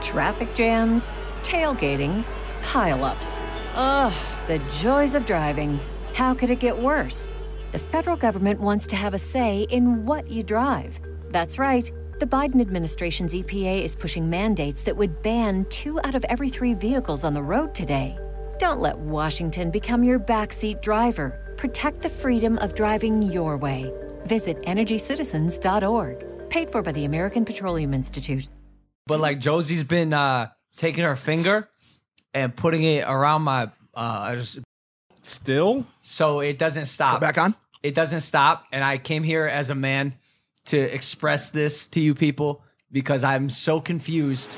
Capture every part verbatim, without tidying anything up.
Traffic jams, tailgating, pile-ups. Ugh, the joys of driving. How could it get worse? The federal government wants to have a say in what you drive. That's right. The Biden administration's E P A is pushing mandates that would ban two out of every three vehicles on the road today. Don't let Washington become your backseat driver. Protect the freedom of driving your way. Visit energy citizens dot org. Paid for by the American Petroleum Institute. But like Josie's been uh, taking her finger and putting it around my uh, just, still, so it doesn't stop. Go back on. It doesn't stop, and I came here as a man to express this to you people because I'm so confused.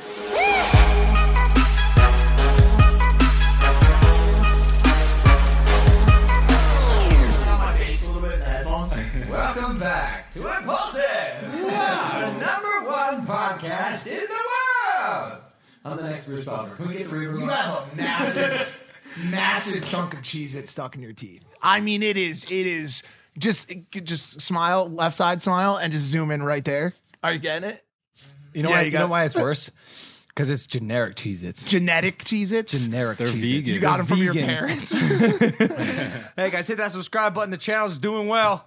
Welcome back to Impulsive, the number one podcast in the world. I'm the next Bruce Buffer. Can we get the river? You have a massive, massive chunk of Cheez-It stuck in your teeth. I mean, it is, it is just, just smile, left side smile, and just zoom in right there. Are you getting it? You know yeah, why you, you, got, know why it's worse? Because it's generic Cheez-Its. Genetic Cheez-Its? Generic They're Cheez-Its. vegan. You got them from Vegan. your parents? Hey guys, hit that subscribe button. The channel's doing well.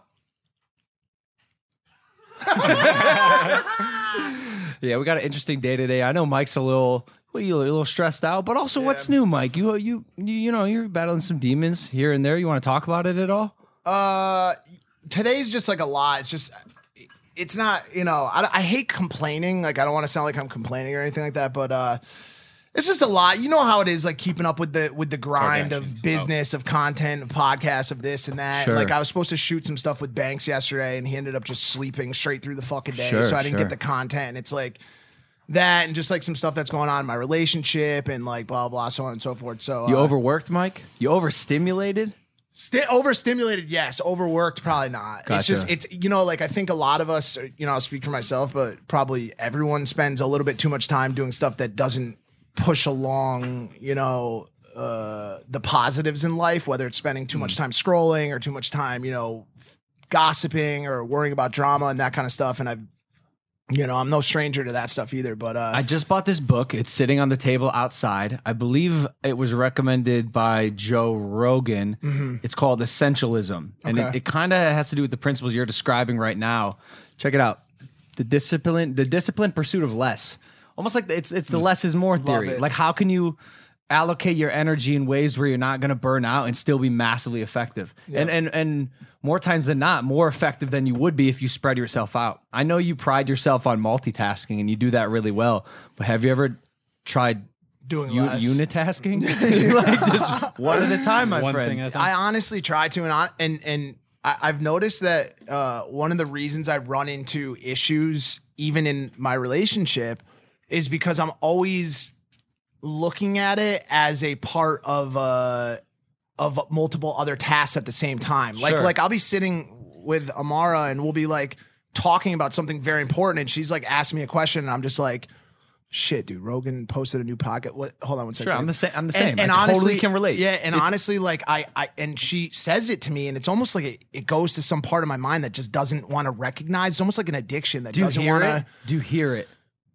Yeah, we got an interesting day today. I know Mike's a little, well, you're a little stressed out, but also, what's new, Mike? You, you, you, you know, you're battling some demons here and there. You want to talk about it at all? Uh, today's just like a lot. It's just, it's not, you know, I, I hate complaining. Like, I don't want to sound like I'm complaining or anything like that, but uh, it's just a lot. You know how it is, like keeping up with the with the grind of business, of content, of podcasts, of this and that. Sure. Like, I was supposed to shoot some stuff with Banks yesterday, and he ended up just sleeping straight through the fucking day, Sure, so I didn't sure. get the content. And it's like that, and just like some stuff that's going on in my relationship, and like blah blah, so on and so forth. So You uh, overworked, Mike? You overstimulated? St- overstimulated, yes. Overworked, probably not. It's Gotcha. just, it's, you know, like I think a lot of us, you know, I'll speak for myself, but probably everyone spends a little bit too much time doing stuff that doesn't push along, you know, uh, the positives in life, whether it's spending too much time scrolling or too much time, you know, gossiping or worrying about drama and that kind of stuff. And I've, you know, I'm no stranger to that stuff either, but uh, I just bought this book. It's sitting on the table outside. I believe it was recommended by Joe Rogan. Mm-hmm. It's called Essentialism. And Okay. it, it kind of has to do with the principles you're describing right now. Check it out. The discipline, the disciplined pursuit of less. Almost like it's it's the less is more theory. it. Like, how can you allocate your energy in ways where you're not going to burn out and still be massively effective? And and and more times than not, more effective than you would be if you spread yourself out. I know you pride yourself on multitasking and you do that really well, but have you ever tried doing u- less. unitasking? Like just one at a time, my one friend. thing at a time. I honestly try to, and on, and and I, I've noticed that uh, one of the reasons I run into issues, even in my relationship, is because I'm always looking at it as a part of uh, of multiple other tasks at the same time. Like Sure. like I'll be sitting with Amara and we'll be like talking about something very important, and she's like asking me a question, and I'm just like, shit, dude, Rogan posted a new podcast. What? Hold on one second. Sure, I'm the same. I'm the And- same. and I totally honestly- can relate. Yeah, and It's- honestly, like I, I, and she says it to me, and it's almost like it, it goes to some part of my mind that just doesn't want to recognize. It's almost like an addiction that do you doesn't hear want it? to. Do you hear it?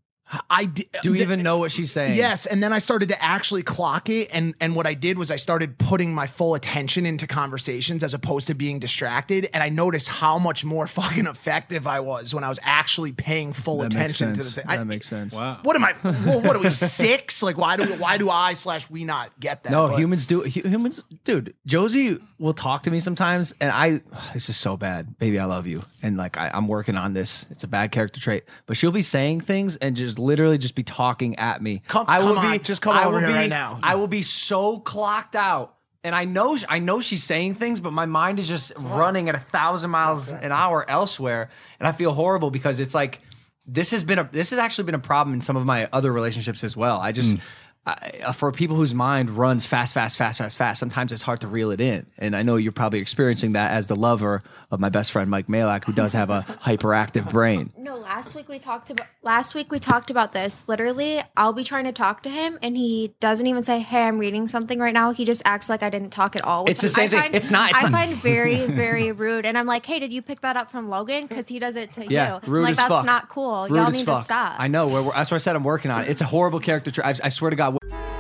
I d- Do you the- even know what she's saying? Yes, and then I started to actually clock it, and and what I did was I started putting my full attention into conversations as opposed to being distracted, and I noticed how much more fucking effective I was when I was actually paying full That makes attention to sense. the thing. That I- makes sense. Wow. What am I? Well, what are we six? Like, why do why do I slash we not get that? No, But- humans do. hu- Humans, dude. Josie will talk to me sometimes, and I. This is so bad, baby. I love you, and like I, I'm working on this. It's a bad character trait, but she'll be saying things and just literally just be talking at me. Come- I will come on, be just come I over will here be, right now. I will be so clocked out, and I know I know she's saying things, but my mind is just running at a thousand miles an hour elsewhere, and I feel horrible because it's like this has been a this has actually been a problem in some of my other relationships as well. I just. I, for people whose mind runs fast, fast, fast, fast, fast, sometimes it's hard to reel it in. And I know you're probably experiencing that as the lover of my best friend Mike Malak, who does have a hyperactive brain. No, last week we talked about last week we talked about this. Literally, I'll be trying to talk to him, and he doesn't even say, "Hey, I'm reading something right now." He just acts like I didn't talk at all. It's the same I thing. Find, it's not. It's I not. find very, very rude, and I'm like, "Hey, did you pick that up from Logan? Because he does it to Yeah, you." rude I'm like as that's fuck. not cool. Rude Y'all as need fuck. to stop. I know. We're, we're, that's what I said. I'm working on it. It's a horrible character trait. I, I swear to God.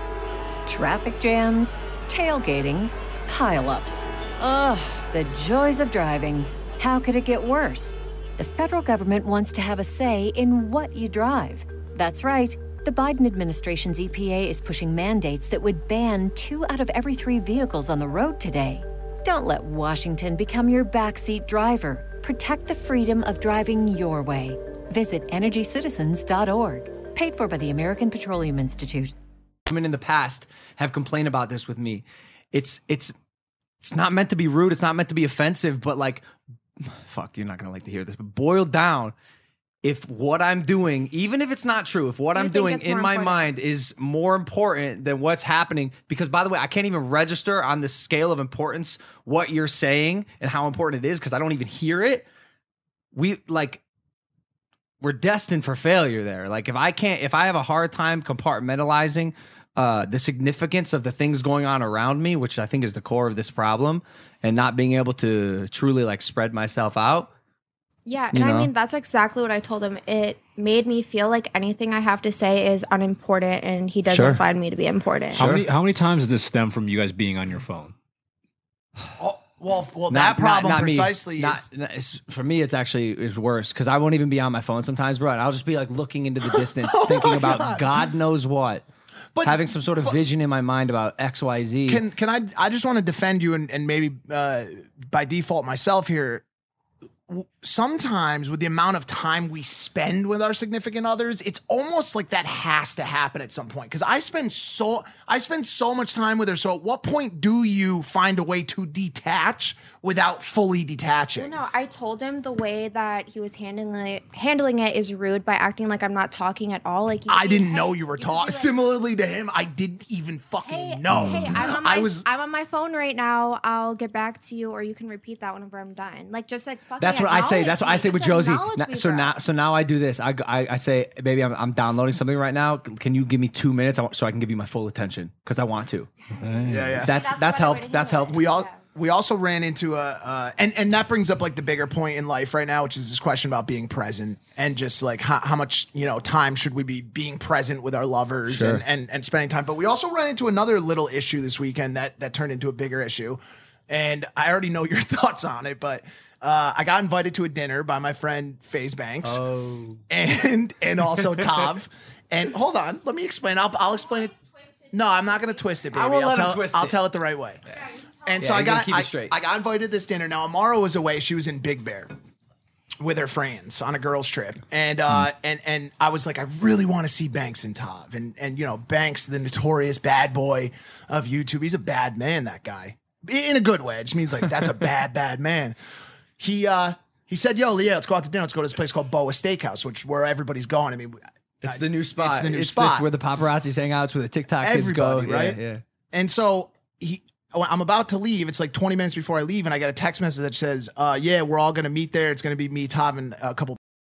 Traffic jams, tailgating, pileups. Ugh, the joys of driving. How could it get worse? The federal government wants to have a say in what you drive. That's right. The Biden administration's E P A is pushing mandates that would ban two out of every three vehicles on the road today. Don't let Washington become your backseat driver. Protect the freedom of driving your way. Visit energy citizens dot org. Paid for by the American Petroleum Institute. Women in the past have complained about this with me. It's it's it's not meant to be rude. It's not meant to be offensive. But like, fuck, you're not gonna like to hear this. But boiled down, if what I'm doing, even if it's not true, if what You I'm think doing it's in more my important? mind is more important than what's happening, because by the way, I can't even register on the scale of importance what you're saying and how important it is because I don't even hear it. We like. We're destined for failure there. Like if I can't, if I have a hard time compartmentalizing uh, the significance of the things going on around me, which I think is the core of this problem, and not being able to truly like spread myself out. Yeah, You and I know? mean that's exactly what I told him. It made me feel like anything I have to say is unimportant, and he doesn't Sure. find me to be important. How many how many times does this stem from you guys being on your phone? Oh, well, well, Not- that problem not- not me. precisely Not- is. not- it's- for me, it's actually is worse because I won't even be on my phone sometimes, bro. And I'll just be like looking into the distance, thinking my about God. God knows what, But- having some sort of vision in my mind about X, Y, Z. Can can I? I just want to defend you and, and maybe uh, by default myself here. W- Sometimes with the amount of time we spend with our significant others, it's almost like that has to happen at some point. Because I spend so I spend so much time with her. So at what point do you find a way to detach without fully detaching? No, I told him the way that he was handling it, handling it is rude by acting like I'm not talking at all. Like you I could didn't be- know hey, you were could be talking. like, Similarly to him, I didn't even fucking Hey, know. hey, I'm on my, I was. I'm on my phone right now. I'll get back to you, or you can repeat that whenever I'm done. Like just like fucking. That's what I say. acknowledge That's what me. I say with Just Josie. acknowledge Now- me, so bro. now, so now I do this. I, I, I say, baby, I'm, I'm downloading something right now. Can you give me two minutes I want- so I can give you my full attention because I want to. yeah, yeah. That's That's that's a better way helped. to That's handle helped. it. we all Yeah. we also ran into a uh, and and that brings up like the bigger point in life right now, which is this question about being present and just like how, how much you know time should we be being present with our lovers Sure. and, and and spending time. But we also ran into another little issue this weekend that that turned into a bigger issue, and I already know your thoughts on it, but. Uh, I got invited to a dinner by my friend FaZe Banks Oh. and and also Tav. And hold on, let me explain. I'll I'll explain it. No, I'm not gonna twist it, baby. I won't will let him tell, twist I'll it. tell it the right way. And so Yeah, I you gotta got keep it I, straight. I got invited to this dinner. Now Amara was away; she was in Big Bear with her friends on a girls' trip, and uh, Hmm. and and I was like, I really want to see Banks and Tav, and and you know Banks, the notorious bad boy of YouTube. He's a bad man, that guy, in a good way. It just means like that's a bad bad man. He uh he said, "Yo, Leah, let's go out to dinner. Let's go to this place called Boa Steakhouse, which where everybody's going. I mean, It's the new spot. It's the new it's, spot. It's where the paparazzis hang out. It's where the TikTok kids go. Everybody, Yeah, right? Yeah. And so he, I'm about to leave. It's like twenty minutes before I leave, and I get a text message that says, uh, "Yeah, we're all gonna meet there. It's gonna be me, Tav, and a couple."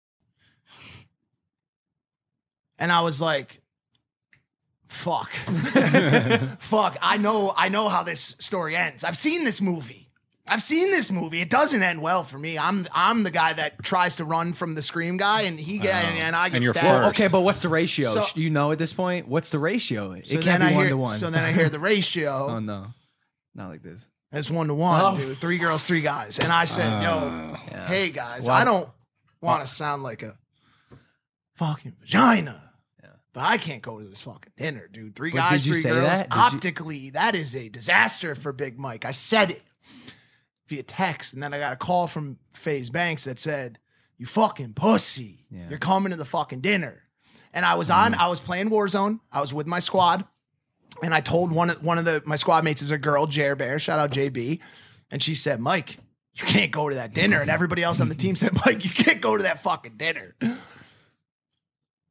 And I was like, "Fuck, fuck." I know, I know how this story ends. I've seen this movie. I've seen this movie. It doesn't end well for me. I'm, I'm the guy that tries to run from the Scream guy, and he get, and, and I get And you're stabbed. first. Okay, but what's the ratio? So- Do you know at this point? What's the ratio? It So can't then be I one hear, to one. so then I hear the ratio. oh no, not like this. It's one to one, Oh. dude. Three girls, three guys. And I said, yo, hey guys, Well- I don't want to sound like a fucking vagina. But I can't go to this fucking dinner, dude. Three But guys, did you three say girls. that? Did you- Optically, that is a disaster for Big Mike. I said it via text, and then I got a call from FaZe Banks that said, "You fucking pussy. Yeah. You're coming to the fucking dinner." And I was on, I was playing Warzone. I was with my squad. And I told one of one of the my squad mates is a girl, Jer Bear. Shout out J B. And she said, "Mike, you can't go to that dinner." And everybody else on the team said, "Mike, you can't go to that fucking dinner."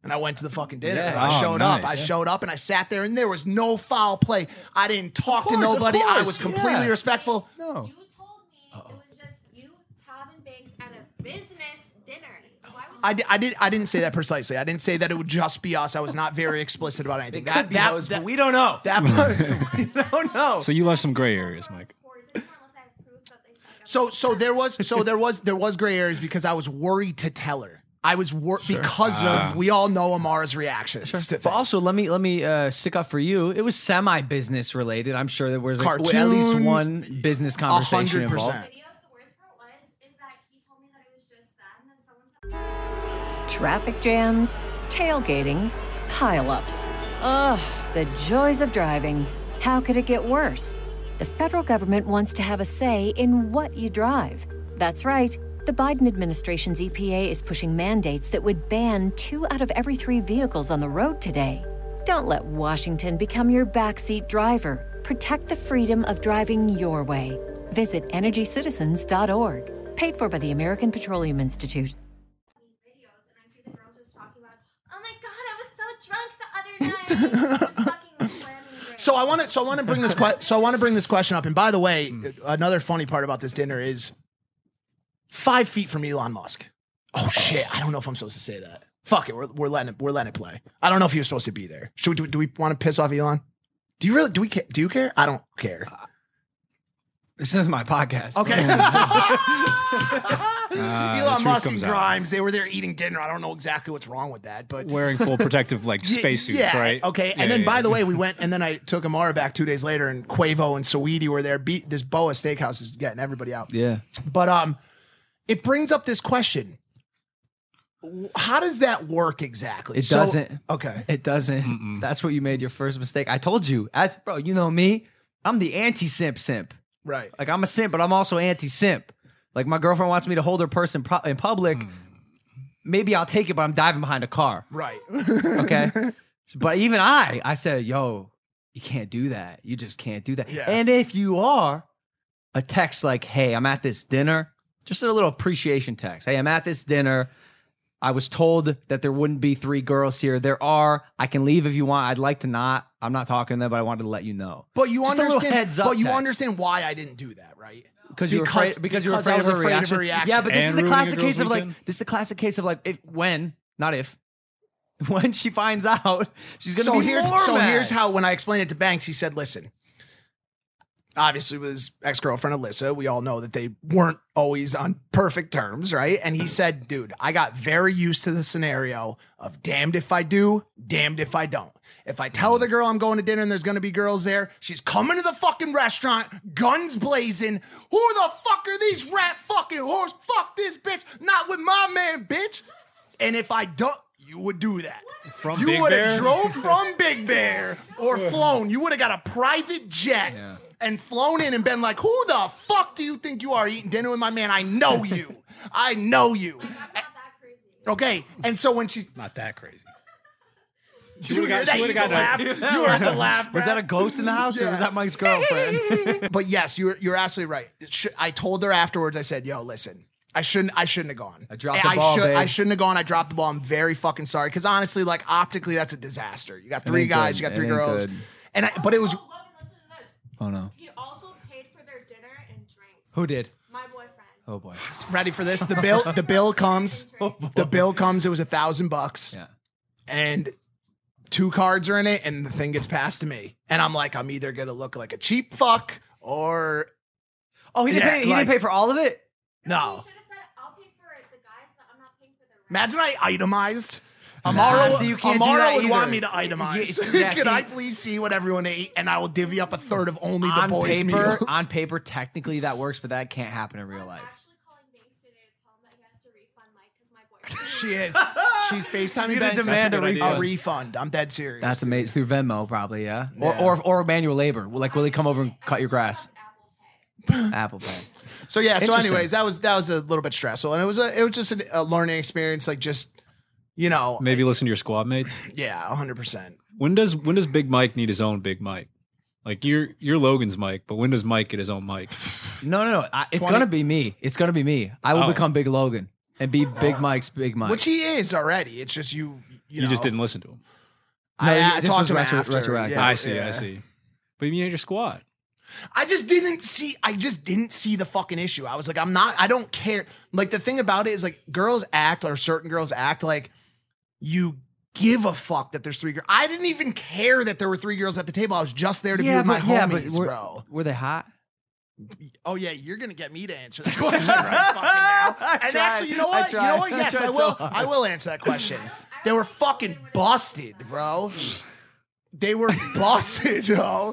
And I went to the fucking dinner. Yeah. I Oh, showed nice. up. I showed up and I sat there and there was no foul play. I didn't talk to course, of nobody. I course, was completely yeah. respectful. No. You told me it was just you, Tav, and Banks at a business dinner. Why would I, di- I did. I didn't say that precisely. I didn't say that it would just be us. I was not very explicit about anything. It That, could be that, those, that, but we don't know. that part- we don't know. So you left some gray areas, Mike. or is it more unless I have proof that they suck? So so there was so there was there was gray areas because I was worried to tell her. I was wor- because of we all know Amara's reactions. to But things. also, let me let me uh, stick up for you. It was semi business related. I'm sure there was like, at least Cartoon, one business conversation hundred involved. percent. Videos, the worst part was is that he told me that it was just that, and then someone said. Traffic jams, tailgating, pileups. Ugh, the joys of driving. How could it get worse? The federal government wants to have a say in what you drive. That's right. The Biden administration's E P A is pushing mandates that would ban two out of every three vehicles on the road today. Don't let Washington become your backseat driver. Protect the freedom of driving your way. Visit energy citizens dot org. Paid for by the American Petroleum Institute. Videos, and I see the girls just talking about, oh my god, I was so drunk the other night. Just fucking slamming drinks. So I want to so I want to bring this que- so I want to bring this question up. And by the way, another funny part about this dinner is five feet from Elon Musk. Oh shit! I don't know if I'm supposed to say that. Fuck it. We're, we're letting it. We're letting it play. I don't know if he was supposed to be there. Should we do? Do we want to piss off Elon? Do you really? Do we? Ca- do you care? I don't care. This is my podcast. Okay. the Elon truth Musk and comes out. Grimes. They were there eating dinner. I don't know exactly what's wrong with that, but Wearing full protective like Yeah, spacesuits, yeah, right? Okay. Yeah, And then, yeah, by yeah. the way, we went and then I took Amara back two days later, and Quavo and Saweetie were there. Beat this Boa Steakhouse is getting everybody out. Yeah. But um, it brings up this question: how does that work exactly? It So- doesn't. Okay. It doesn't. That's what you made your first mistake. I told you, as bro, you know me. I'm the anti-simp simp. Right. Like I'm a simp, but I'm also anti-simp. Like my girlfriend wants me to hold her purse in, pro- in public. Maybe I'll take it, but I'm diving behind a car. Right. Okay. But even I, I said, yo, you can't do that. You just can't do that. Yeah. And if you are, a text like, hey, I'm at this dinner, just a little appreciation text. Hey, I'm at this dinner. I was told that there wouldn't be three girls here. There are. I can leave if you want. I'd like to not. I'm not talking to them, but I wanted to let you know. But you Just a understand. little heads up but you text. understand why I didn't do that, right? Because you were Because- afraid. Because you were because I afraid, was of, her afraid of reaction. her reaction. Yeah, but this And is the ruining a classic girl's case of like. weekend? This is the classic case of like if when, not if. When she finds out, she's gonna so be here's more so mad. here's how when I explained it to Banks, he said, "Listen, obviously with his ex-girlfriend Alyssa, we all know that they weren't always on perfect terms, right?" And he said, "Dude, I got very used to the scenario of damned if I do, damned if I don't. If I tell the girl I'm going to dinner and there's going to be girls there, she's coming to the fucking restaurant, guns blazing. Who the fuck are these rat fucking whores? Fuck this bitch, not with my man, bitch. And if I don't, you would do that." From You Big would have Bear? drove from Big Bear or flown. You would have got a private jet and flown in and been like, "Who the fuck do you think you are eating dinner with my man? I know you. I know you." I'm not that crazy. Okay. And so when she, Not that crazy. did you hear got- that? she You would've got laugh. that. You heard the laugh. Was that a ghost in the house or was that Mike's girlfriend? But yes, you're you're absolutely right. It should- I told her afterwards. I said, "Yo, listen, I shouldn't I shouldn't have gone. I dropped the I ball, should, babe. I shouldn't have gone. I dropped the ball. I'm very fucking sorry. Because honestly, like optically, that's a disaster. You got three ain't guys. good. You got It three ain't girls. good. And I, but it was Oh, Logan, listen to this. Oh no. He also paid for their dinner and drinks. Who did? My boyfriend. Oh boy. ready for this. The bill. The bill comes. The bill comes. It was a thousand bucks. Yeah. And two cards are in it, and the thing gets passed to me. And I'm like, I'm either gonna look like a cheap fuck or Oh, he didn't Yeah, pay. He like- didn't pay for all of it. He no. should have said, I'll pay for the guys, but I'm not paying for the rest. Imagine I itemized. Amara, see, you can't do Amara that would want either. me to itemize. Yeah, yeah, Can see- I please see what everyone ate, and I will divvy up a third of only the On boys' paper, meals. on paper, technically that works, but that can't happen in real I'm life. actually calling Banks today to tell him that he has to refund Mike because my boyfriend. She is. She's FaceTiming She's gonna Banks. demand a a refund. refund. I'm dead serious. That's amazing. Through Venmo, probably, yeah. Or, Yeah. or or manual labor. Like, will he come over and cut your grass? Apple Pay. Apple Pay. So yeah. So Interesting. anyways, that was that was a little bit stressful, and it was a it was just a, a learning experience. Like just you know, Maybe listen to your squad mates. yeah, one hundred percent. When does when does Big Mike need his own Big Mike? Like you're you're Logan's Mike, but when does Mike get his own Mike? No, no, no. I, it's twenty gonna be me. It's gonna be me. I will Oh. become Big Logan and be Big Mike's Big Mike. Which he is already. It's just you. you, You, know, just didn't listen to him. I, No, I this talked was to him retro- after. retroactive. Yeah, I see, yeah. I see. But you had your squad. I just didn't see. I just didn't see the fucking issue. I was like, I'm not. I don't care. Like the thing about it is, like, girls act, or certain girls act like you give a fuck that there's three girls. I didn't even care that there were three girls at the table. I was just there to be with my homies, were, bro. were they hot? Oh yeah, you're gonna get me to answer that question right fucking now. I And tried. actually, you know I what? You tried. know what? I Yes, tried I so will. hard. I will answer that question. They were fucking busted, bro. They were busted, yo.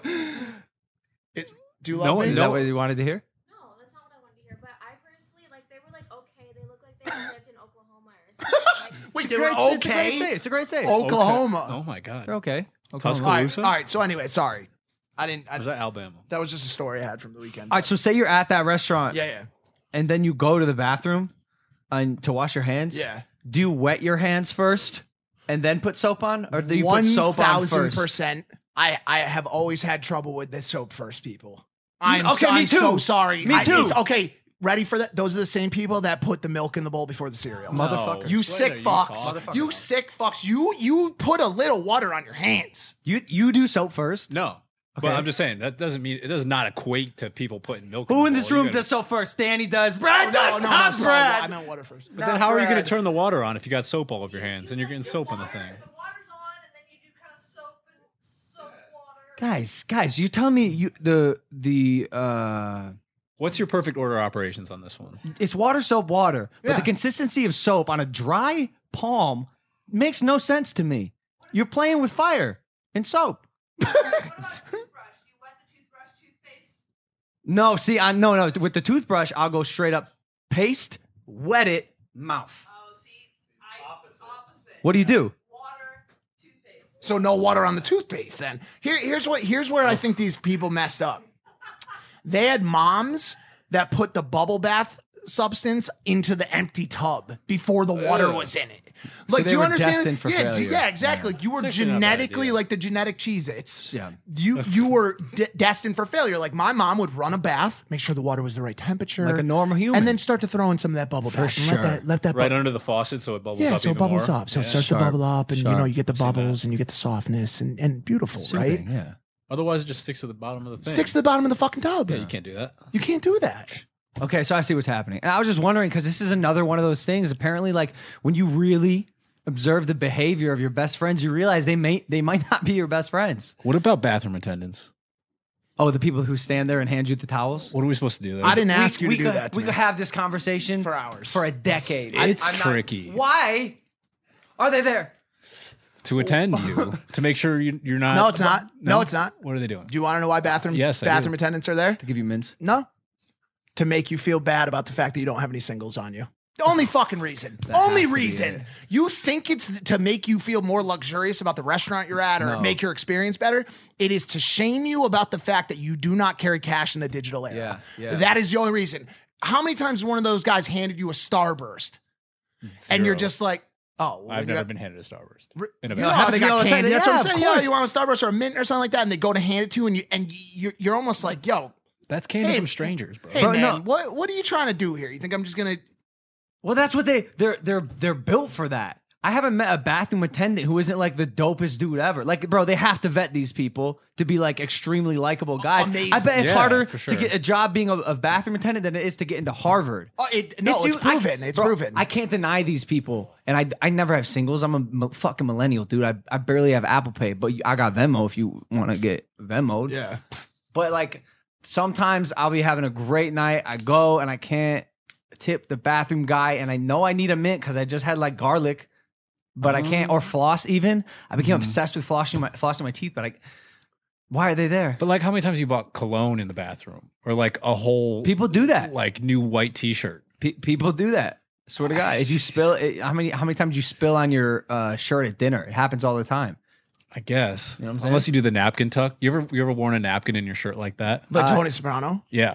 It's, do you love No me? one- Is that what you wanted to hear? No, that's not what I wanted to hear. But I personally, like, they were like, okay, they look like they lived in Oklahoma or something. Like, Wait, It's they a were great- It's a okay. great say. It's a great say. Oklahoma. Okay. Oh my god. They're okay. All Oklahoma. right, all right. So anyway, sorry. I didn't. I, Was that Alabama? that was just a story I had from the weekend. All right, so say you're at that restaurant yeah, yeah, and then you go to the bathroom and to wash your hands. yeah. Do you wet your hands first and then put soap on? Or do you One put soap on thousand first? percent. I I have always had trouble with the soap first people. I'm Okay, so, me I'm too. so sorry. Me I- too. it's- okay, ready for that? Those are the same people that put the milk in the bowl before the cereal. Motherfucker. You What sick are you fucks. talking You about? sick fucks. You you put a little water on your hands. You you do soap first. No. Okay. But I'm just saying that doesn't mean it does not equate to people putting milk. Who the in this bowl. You room gotta- does soap first? Danny does. Brad No, does no, no, not. sorry. Brad. I meant water first. But then how are you going Brad. to turn the water on if you got soap all over your hands and you're getting soap on the thing? The water's on, and then you do kind of soap and soap water. Guys, guys, you tell me you the the uh What's your perfect order of operations on this one? it's water, soap, water. But Yeah. the consistency of soap on a dry palm makes no sense to me. You're playing with fire and soap. What about a toothbrush? Do you wet the toothbrush, toothpaste? No, see, I no no with the toothbrush, I'll go straight up paste, wet it, mouth. Oh, see, I opposite. opposite. What do you do? Water, toothpaste. So no water on the toothpaste then. Here, here's what here's where I think these people messed up. They had moms that put the bubble bath substance into the empty tub before the water was in it. Like, they do you were understand? destined for yeah, do- failure. yeah, exactly. Like, you were It's actually not a bad genetically idea. like the genetic Cheez-Its. Yeah. You you were de- destined for failure. Like my mom would run a bath, make sure the water was the right temperature, Like a normal human. and then start to throw in some of that bubble bath. and sure. Let that let that Right bu- under the faucet so it bubbles yeah, up so it even bubbles more? up. So it Yeah. starts Sharp, to bubble up, and you know sharp. you get the I've seen that. bubbles, and you get the softness, and and beautiful, right? Soothing, yeah. Otherwise, it just sticks to the bottom of the thing. Sticks to the bottom of the fucking tub. Yeah, you can't do that. You can't do that. Okay, so I see what's happening. And I was just wondering because this is another one of those things. Apparently, like when you really observe the behavior of your best friends, you realize they may they might not be your best friends. What about bathroom attendants? Oh, the people who stand there and hand you the towels. What are we supposed to do there? I didn't ask we, you we to do could, that. To we me. could have this conversation For hours. for a decade. It's I'm not- tricky. Why are they there? to attend you to make sure you, you're not. No, it's not. No, it's not. What are they doing? Do you want to know why bathroom Yes, I bathroom do. attendants are there? To give you mints. No. To make you feel bad about the fact that you don't have any singles on you. The only fucking reason. That Only has to be reason. it. You think it's to make you feel more luxurious about the restaurant you're at or No. make your experience better. It is to shame you about the fact that you do not carry cash in the digital era. Yeah, yeah. That is the only reason. How many times has one of those guys handed you a Starburst and you're Zero. just like, oh, well, I've you never got- been handed a Starburst. Re- In a You know bathroom. how they happens to me all got the time. candy. That's what I'm Yeah, of saying. Yeah, course. you want a Starburst or a mint or something like that, and they go to hand it to you, and you and you're, you're almost like, yo, That's candy Hey, from strangers, bro. hey Bro, man, no. what what are you trying to do here? You think I'm just gonna? Well, that's what they they're they're they're built for that. I haven't met a bathroom attendant who isn't like the dopest dude ever. Like, bro, they have to vet these people to be like extremely likable guys. Amazing. I bet it's Yeah, harder for to sure. get a job being a, a bathroom attendant than it is to get into Harvard. Oh, it, no, it's, you- I- proven. it's bro, proven. I can't deny these people, and I I never have singles. I'm a m- fucking millennial, dude. I, I barely have Apple Pay, but I got Venmo if you want to get Venmo'd. yeah. But like sometimes I'll be having a great night. I go and I can't tip the bathroom guy, and I know I need a mint because I just had like garlic, but I can't or floss even. I became obsessed with flossing my flossing my teeth, but I. Why are they there? But like, how many times you bought cologne in the bathroom, or like a whole People do that. like new white T-shirt? Pe- people do that. Swear to God, if you spill, it, how many how many times you spill on your uh, shirt at dinner? It happens all the time. I guess. know what I'm saying? Unless you do the napkin tuck. You ever you ever worn a napkin in your shirt like that? Like Uh, Tony Soprano. Yeah.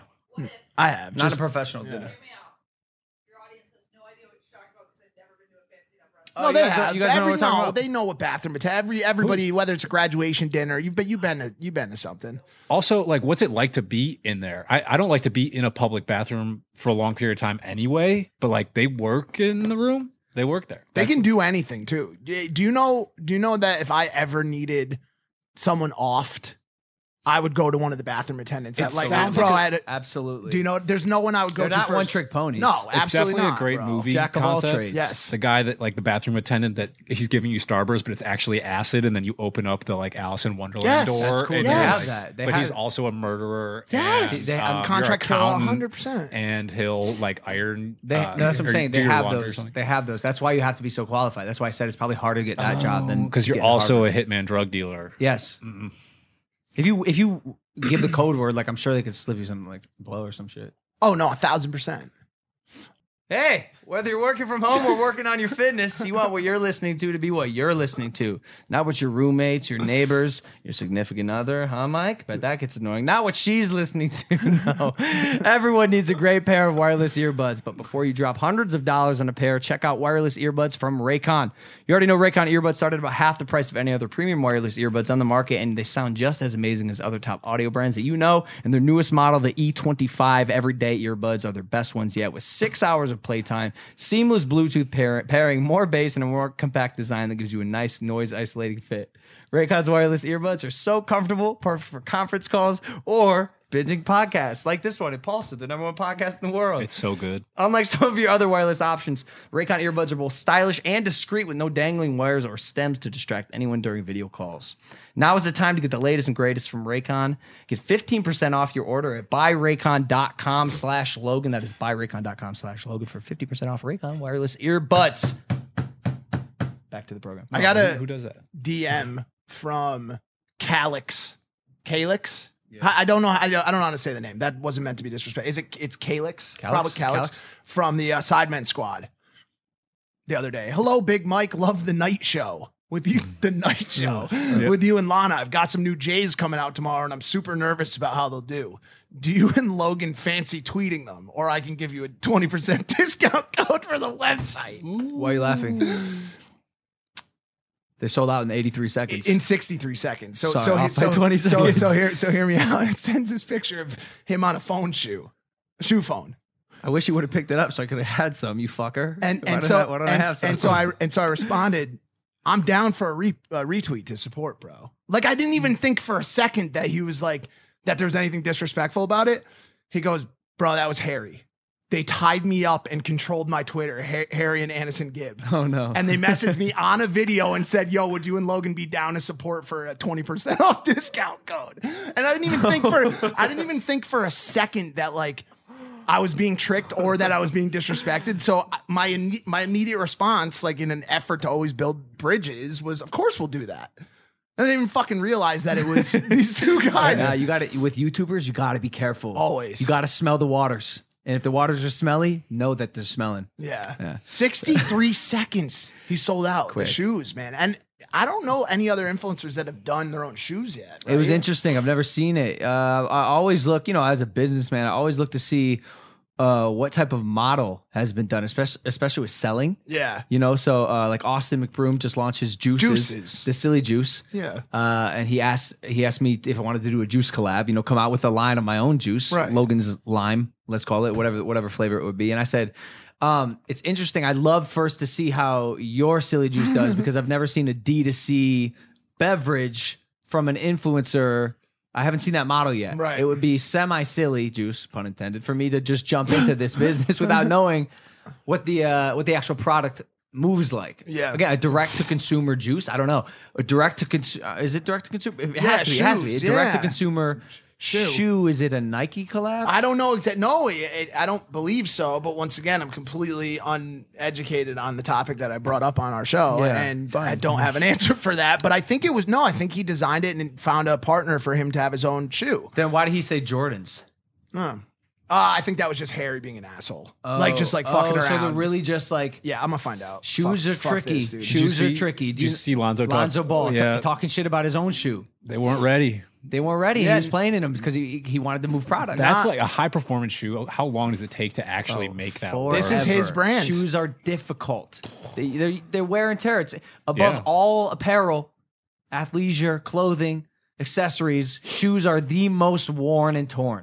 I have. Not Just, a professional dinner. Hear me out. Your audience has no idea what you're talking about because they've never been to a fancy enough restaurant. no, you they guys don't- have. you guys know Every, what we're talking no, about? they know what bathroom it's every everybody, whether it's a graduation dinner. You but you've been to you've been to something. Also, like, what's it like to be in there? I, I don't like to be in a public bathroom for a long period of time anyway, but like they work in the room. They work there. They That's- can do anything too. Do you know? Do you know that if I ever needed someone offed, I would go to one of the bathroom attendants. At, like, sounds bro, like a- I had a, Absolutely. do you know? There's no one I would go They're to not first. one-trick ponies. No, It's absolutely definitely not, a great bro. movie Jack of all concept. trades. Yes. The guy that like the bathroom attendant that he's giving you Starburst, but it's actually acid, and then you open up the like Alice in Wonderland Yes. door. That's cool. and They you're have like- that. They but have- he's also a murderer. Yes. and, They have um, contract your killer accountant, one hundred percent. and he'll like iron. They, uh, no, that's what I'm or saying. do They your have laundry or those. something. They have those. That's why you have to be so qualified. That's why I said it's probably harder to get that job than because you're getting also Harvard. a hitman drug dealer. Yes. If you if you give the code word, like I'm sure they could slip you some like blow or some shit. Oh no, a thousand percent. Hey, whether you're working from home or working on your fitness, you want what you're listening to to be what you're listening to. Not what your roommates, your neighbors, your significant other, huh, Mike? But that gets annoying. Not what she's listening to. No. Everyone needs a great pair of wireless earbuds. But before you drop hundreds of dollars on a pair, check out wireless earbuds from Raycon. You already know Raycon earbuds start at about half the price of any other premium wireless earbuds on the market, and they sound just as amazing as other top audio brands that you know. And their newest model, the E twenty-five Everyday earbuds, are their best ones yet, with six hours of playtime, seamless Bluetooth pair- pairing, more bass, and a more compact design that gives you a nice noise isolating fit. Raycon's wireless earbuds are so comfortable, perfect for conference calls or binging podcasts like this one, Impulsive, the number one podcast in the world. It's so good. Unlike some of your other wireless options, Raycon earbuds are both stylish and discreet with no dangling wires or stems to distract anyone during video calls. Now is the time to get the latest and greatest from Raycon. Get fifteen percent off your order at buyraycon.com slash Logan. That is buyraycon.com slash Logan for fifty percent off Raycon wireless earbuds. Back to the program. I got who, a who does that? D M from Calix. Calix? I I don't know. I don't I don't know how to say the name. That wasn't meant to be disrespectful. Is it? It's Calix. Calix? Probably Calix, Calix? from the uh, Sidemen Squad. The other day. Hello, Big Mike. Love the night show with you. The night show Yeah. with you and Lana. I've got some new J's coming out tomorrow, and I'm super nervous about how they'll do. Do you and Logan fancy tweeting them, or I can give you a twenty percent discount code for the website Why are you laughing? They sold out in eighty-three seconds. in sixty-three seconds? So Sorry, so off so, by twenty so, seconds. so here so hear me out. It sends this picture of him on a phone shoe, a shoe phone. I wish you would have picked it up so I could have had some, you fucker. And Why and don't so I, why don't I and, have some? and so I and so I responded, I'm down for a, re, a retweet to support, bro. Like I didn't even think for a second that he was like that there was anything disrespectful about it. He goes, bro, that was Harry. They tied me up and controlled my Twitter, Ha- Harry and Anderson Gibb. Oh no. And they messaged me on a video and said, yo, would you and Logan be down to support for a twenty percent off discount code? And I didn't even think for I didn't even think for a second that like I was being tricked or that I was being disrespected. So my my immediate response, like in an effort to always build bridges, was of course we'll do that. I didn't even fucking realize that it was these two guys. Uh, you got to with YouTubers, you got to be careful. Always. You got to smell the waters. And if the waters are smelly, know that they're smelling. Yeah. Yeah. sixty-three seconds. He sold out Quick. the shoes, man. And I don't know any other influencers that have done their own shoes yet. It was right? interesting. I've never seen it. Uh, I always look, you know, as a businessman, I always look to see uh, what type of model has been done, especially especially with selling. Yeah. You know, so uh, like Austin McBroom just launched his juices, Juices. the silly juice. Yeah. Uh, and he asked he asked me if I wanted to do a juice collab. You know, come out with a line of my own juice, Right. Logan's Lime, let's call it whatever whatever flavor it would be. And I said, um, it's interesting. I'd love first to see how your silly juice does because I've never seen a D two C beverage from an influencer. I haven't seen that model yet. Right. It would be semi-silly juice, pun intended, for me to just jump into this business without knowing what the uh, what the actual product moves like. Yeah. Again, a direct to consumer juice. I don't know. A direct to consumer. Uh, is it direct to consumer? It Yeah, has to be. It has to be. A shoes, direct to yeah. consumer Shoe. shoe. Is it a Nike collab? I don't know exactly. No, it, it, I don't believe so. But once again, I'm completely uneducated on the topic that I brought up on our show, Yeah, and fine. I don't have an answer for that. But I think it was no. I think he designed it and found a partner for him to have his own shoe. Then why did he say Jordans? Huh. Uh, I think that was just Harry being an asshole, like just like fucking oh, around. So they're really just like yeah, I'm gonna find out. shoes Fuck- are fuck tricky. this, dude. Shoes Did you are see- tricky. did you see Lonzo talk- Lonzo Ball Yeah. t- talking shit about his own shoe. They weren't ready. They weren't ready. Yeah. He was playing in them because he he wanted to move product. That's Not- like a high performance shoe. How long does it take to actually Oh, make that? forever. work? This is his brand. Shoes are difficult. They, they're, they're wear and tear. It's above Yeah. all apparel, athleisure, clothing, accessories. Shoes are the most worn and torn.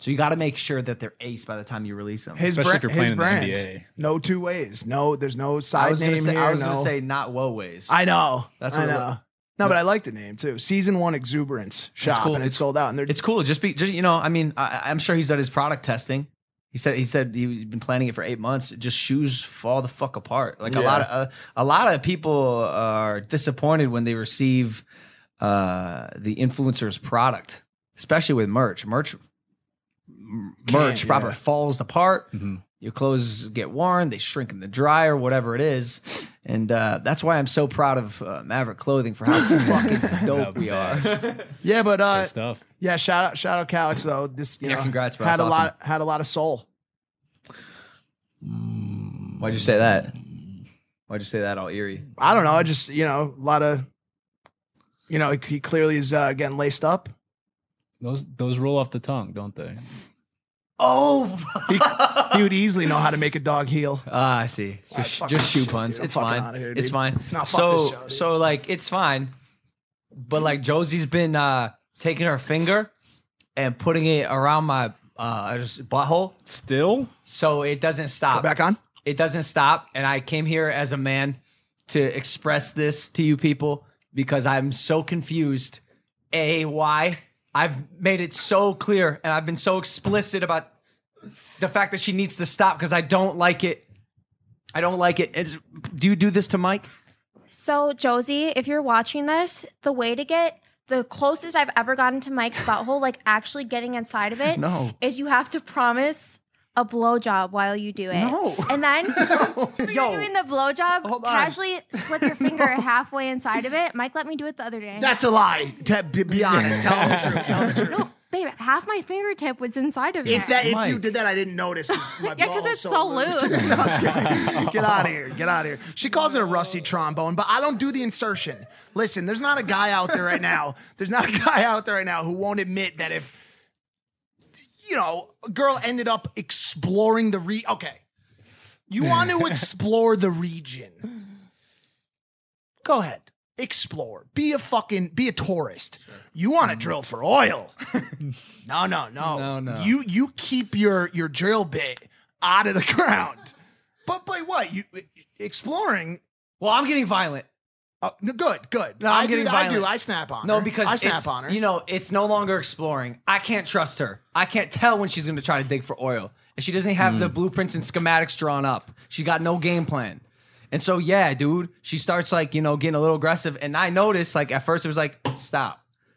So you got to make sure that they're ace by the time you release them. His, Especially bra- if you're his playing in the brand. N B A. No two ways. No, there's no I side was gonna name say, here. I was no. gonna say not Woways. I know. That's I what it know. was. No, but I like the name too. Season one exuberance shop, cool. and it's It's- sold out. And they're It's cool. Just be, just you know, I mean, I, I'm sure he's done his product testing. He said he said he's been planning it for eight months. Just shoes fall the fuck apart. Like a Yeah. lot of uh, a lot of people are disappointed when they receive uh, the influencer's product, especially with merch. Merch, m- merch Can't, proper yeah. falls apart. Your clothes get worn. They shrink in the dryer, whatever it is. And uh, that's why I'm so proud of uh, Maverick Clothing for how fucking dope we are. yeah, but uh, Good stuff. yeah, shout out, shout out, Calix though. This you Yeah, know, congrats, bro. Had That's a lot, had a lot of soul. Why'd you say that? Why'd you say that all eerie? I don't know. I just you know a lot of, you know, he clearly is uh, getting laced up. Those those roll off the tongue, don't they? Oh, He, he would easily know how to make a dog heel. ah, I see. Just, fucking just shoe shit, puns. dude. I'm It's fucking fine. outta here, It's dude. fine. Nah, fuck so, this show, dude. so like, it's fine. But like, Josie's been uh, taking her finger and putting it around my uh, just butthole, Still? so it doesn't stop. Back on. It doesn't stop. And I came here as a man to express this to you people because I'm so confused. A, why? I've made it so clear and I've been so explicit about the fact that she needs to stop because I don't like it. I don't like it. It's- do you do this to Mike? So, Josie, if you're watching this, the way to get the closest I've ever gotten to Mike's butthole, like actually getting inside of it, No. is you have to promise a blowjob while you do it. No. And then when Yo. you're doing the blowjob, Hold on. casually slip your finger halfway inside of it. Mike let me do it the other day. That's a lie. Te- be, be honest. Tell the truth. Tell the truth. no, babe, half my fingertip was inside of If it. that, if you Mike. did that, I didn't notice. 'Cause my Yeah, 'cause ball's it's so loose. No, I'm just kidding. Get out of here. Get out of here. She calls it a rusty trombone, but I don't do the insertion. Listen, there's not a guy out there right now. There's not a guy out there right now who won't admit that if, you know, a girl ended up exploring the re. Okay, you want to explore the region? Go ahead. Explore. Be a fucking, be a tourist. You want to drill for oil. No, no, no. No, no. You you keep your your drill bit out of the ground. But but what? You exploring. Well, I'm getting violent. Oh, no, good, good. No, I'm I getting do, I do. violent. I snap on No, her. because I snap it's, on her. you know, it's no longer exploring. I can't trust her. I can't tell when she's going to try to dig for oil. And she doesn't have the blueprints and schematics drawn up. She got no game plan. And so, yeah, dude, she starts like, you know, getting a little aggressive. And I noticed, like, at first it was like, stop.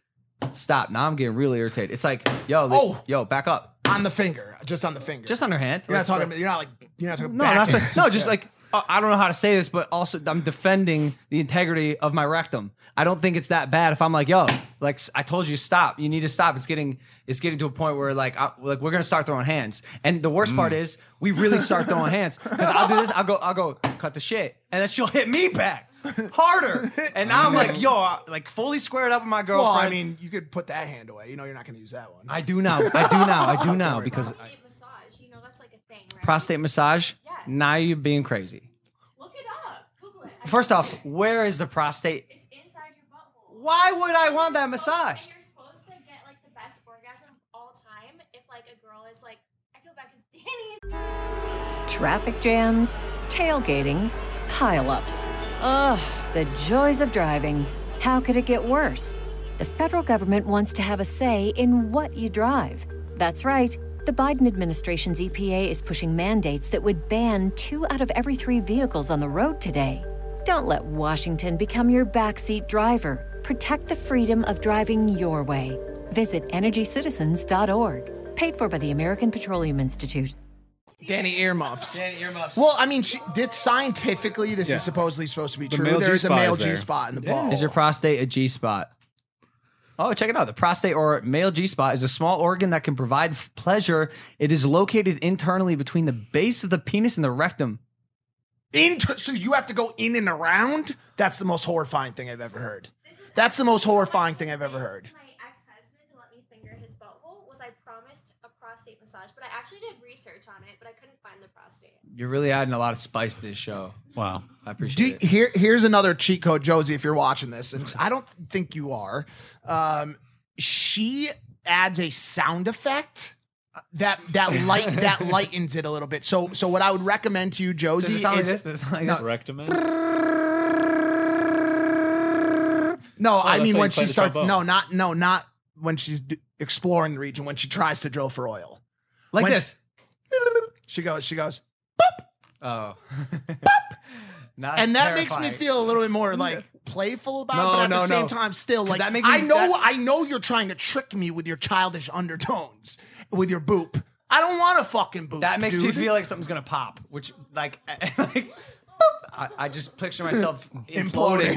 Stop. Now I'm getting really irritated. It's like, yo, li- Oh. yo, back up. on the finger, just on the finger. Just on her hand. You're not talking. You're not like. You're not talking. No, not so, backhands. no, just Yeah. like uh, I don't know how to say this, but also I'm defending the integrity of my rectum. I don't think it's that bad if I'm like, yo, like I told you, stop. You need to stop. It's getting it's getting to a point where like I, like we're gonna start throwing hands. And the worst part is we really start throwing hands because I'll do this. I'll go I'll go cut the shit, and then she'll hit me back harder. And now I'm like, yo, I- like fully squared up with my girlfriend. Well, I mean, you could put that hand away. You know, you're not going to use that one. I do now. I do now. I do now because Prostate massage, you know, that's like a thing, right? prostate massage. Yes. Now you're being crazy. Look it up. Google it. I- First off, where is the prostate? it's inside your butthole. Why would I want that And massaged? you're supposed to get like the best orgasm of all time if like a girl is like, I feel bad because Danny's. Traffic jams, tailgating, pileups. Ugh, the joys of driving. How could it get worse? The federal government wants to have a say in what you drive. That's right. The Biden administration's E P A is pushing mandates that would ban two out of every three vehicles on the road today. Don't let Washington become your backseat driver. Protect the freedom of driving your way. Visit energy citizens dot org. Paid for by the American Petroleum Institute. Danny earmuffs. Danny earmuffs. Well, I mean, she, this, scientifically, this Yeah. is supposedly supposed to be The true. male There is a G-spot male is there. G spot in the Yeah. ball. Is your prostate a G spot? Oh, check it out. The prostate or male G spot is a small organ that can provide f- pleasure. It is located internally between the base of the penis and the rectum. Inter- so you have to go in and around? That's the most horrifying thing I've ever heard. That's the most horrifying thing I've ever heard. My ex-husband to let me finger his butthole was I promised a prostate massage, but I actually did research on it, but I couldn't find the prostate. You're really adding a lot of spice to this show. Wow. I appreciate Do, it. here, here's another cheat code, Josie, if you're watching this, and I don't think you are. Um, she adds a sound effect that that light that lightens it a little bit. So so what I would recommend to you, Josie, Does it sound like is this? Does it sound like this? Recommend. no. I that's mean how when you play she the starts. trombone. No, not no, not when she's d- exploring the region. When she tries to drill for oil, Like When this. she goes. She goes. Oh. Not And that makes me terrifying. feel a little bit more like playful about No, it, but at no, the same no. time, still 'Cause like that makes me- I know, that- I know you're trying to trick me with your childish undertones, with your boop. I don't want a fucking boop. That makes me dude. feel like something's gonna pop, which like, like I, I just picture myself imploding.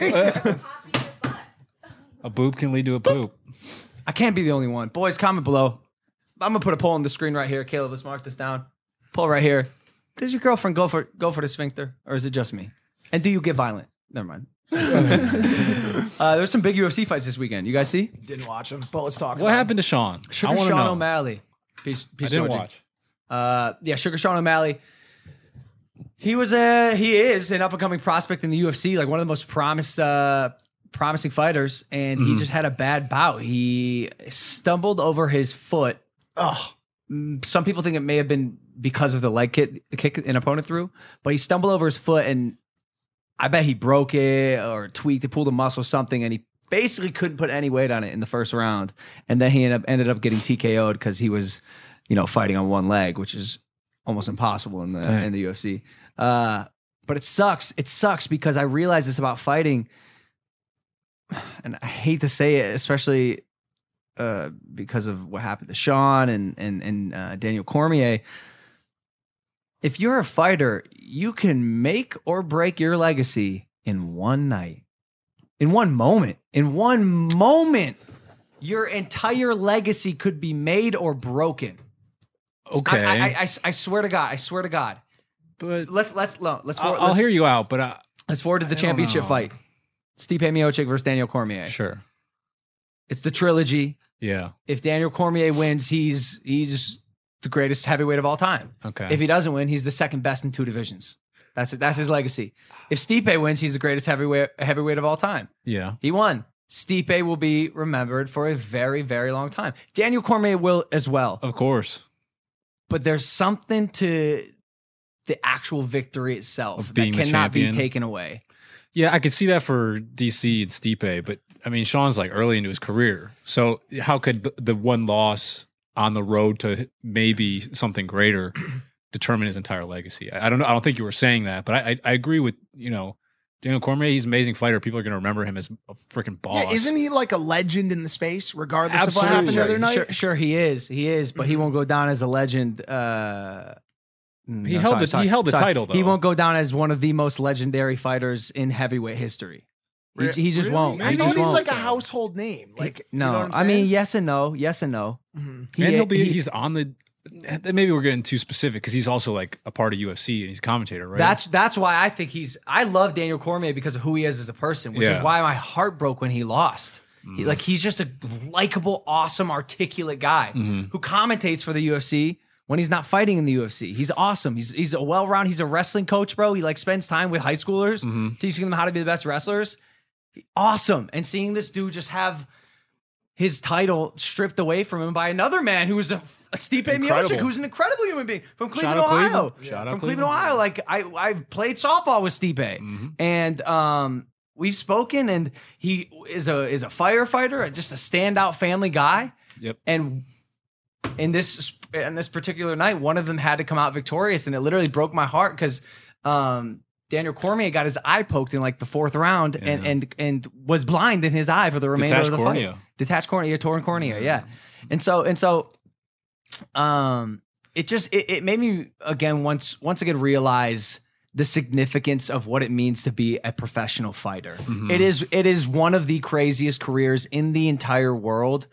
A boop can lead to a poop. I can't be the only one. Boys, comment below. I'm gonna put a poll on the screen right here. Caleb, let's mark this down. Poll right here. Does your girlfriend go for go for the sphincter, or is it just me? And do you get violent? Never mind. uh, there's some big U F C fights this weekend. You guys see? Didn't watch him, but let's talk. What about happened to Sean? Sugar I want to Sean know. O'Malley. Peace, I peace, didn't Georgie. watch. Uh, yeah, Sugar Sean O'Malley. He was a he is an up and coming prospect in the U F C, like one of the most promised uh, promising fighters, and he just had a bad bout. He stumbled over his foot. Oh, Some people think it may have been because of the leg kick, kick an opponent threw, but he stumbled over his foot, and I bet he broke it or tweaked it, pulled a muscle or something, and he basically couldn't put any weight on it in the first round. And then he ended up, ended up getting T K O'd because he was, you know, fighting on one leg, which is almost impossible in the Dang. in the U F C. Uh, but it sucks. It sucks because I realize this about fighting, and I hate to say it, especially uh, because of what happened to Sean and and and uh, Daniel Cormier. If you're a fighter, you can make or break your legacy in one night, in one moment, in one moment. Your entire legacy could be made or broken. Okay, I, I, I, I swear to God. I swear to God. but Let's let's let's let's I'll, forward, I'll let's, hear you out. But I, let's forward to the I don't championship know. fight. Stipe Miocic versus Daniel Cormier. sure, It's the trilogy. yeah, If Daniel Cormier wins, he's he's the greatest heavyweight of all time. okay. If he doesn't win, he's the second best in two divisions. That's that's his legacy. If Stipe wins, he's the greatest heavyweight heavyweight of all time. yeah, He won. Stipe will be remembered for a very, very long time. Daniel Cormier will as well. of course. But there's something to the actual victory itself Of that being the cannot be champion. taken away. Yeah, I could see that for D C and Stipe, but I mean, Sean's like early into his career, so how could the, the one loss on the road to maybe something greater determine his entire legacy? I, I don't know. I don't think you were saying that, but I, I, I agree with you know Daniel Cormier. He's an amazing fighter. People are going to remember him as a freaking boss. yeah, isn't he like a legend in the space, regardless of what Absolutely. happened the other night? Sure, sure he is. He is, but he won't go down as a legend. Uh, He no, held sorry, the- sorry, he held the sorry. title, though. He won't go down as one of the most legendary fighters in heavyweight history. He, he just Really? won't. I He know just he's won't. like a household name. Like, you no, know what I'm I mean saying? yes and no, yes and no. Mhm. He- and he'll be he- he's on the. Maybe we're getting too specific because he's also like a part of U F C and he's a commentator, right? That's that's why I think he's. I love Daniel Cormier because of who he is as a person, which Yeah. is why my heart broke when he lost. He, Mm. like he's just a likable, awesome, articulate guy Mm-hmm. who commentates for the U F C when he's not fighting in the U F C. He's awesome. He's he's a well round. He's a wrestling coach, bro. He like spends time with high schoolers, Mm-hmm. teaching them how to be the best wrestlers. Awesome. And seeing this dude just have his title stripped away from him by another man who was a, a Stipe Incredible. Miocic, who's an incredible human being from Cleveland, out Ohio. Cleveland. Shout out From Cleveland, Cleveland. Ohio. Like I, I played softball with Stipe, and um, we've spoken. And he is a is a firefighter, just a standout family guy. Yep. And in this in this particular night, one of them had to come out victorious, and it literally broke my heart because um, Daniel Cormier got his eye poked in like the fourth round, and Yeah. and and was blind in his eye for the remainder Detached of the cornea. fight. Detached cornea, torn cornea, yeah. And so and so, um, it just it, it made me again once once again realize the significance of what it means to be a professional fighter. It is it is one of the craziest careers in the entire world.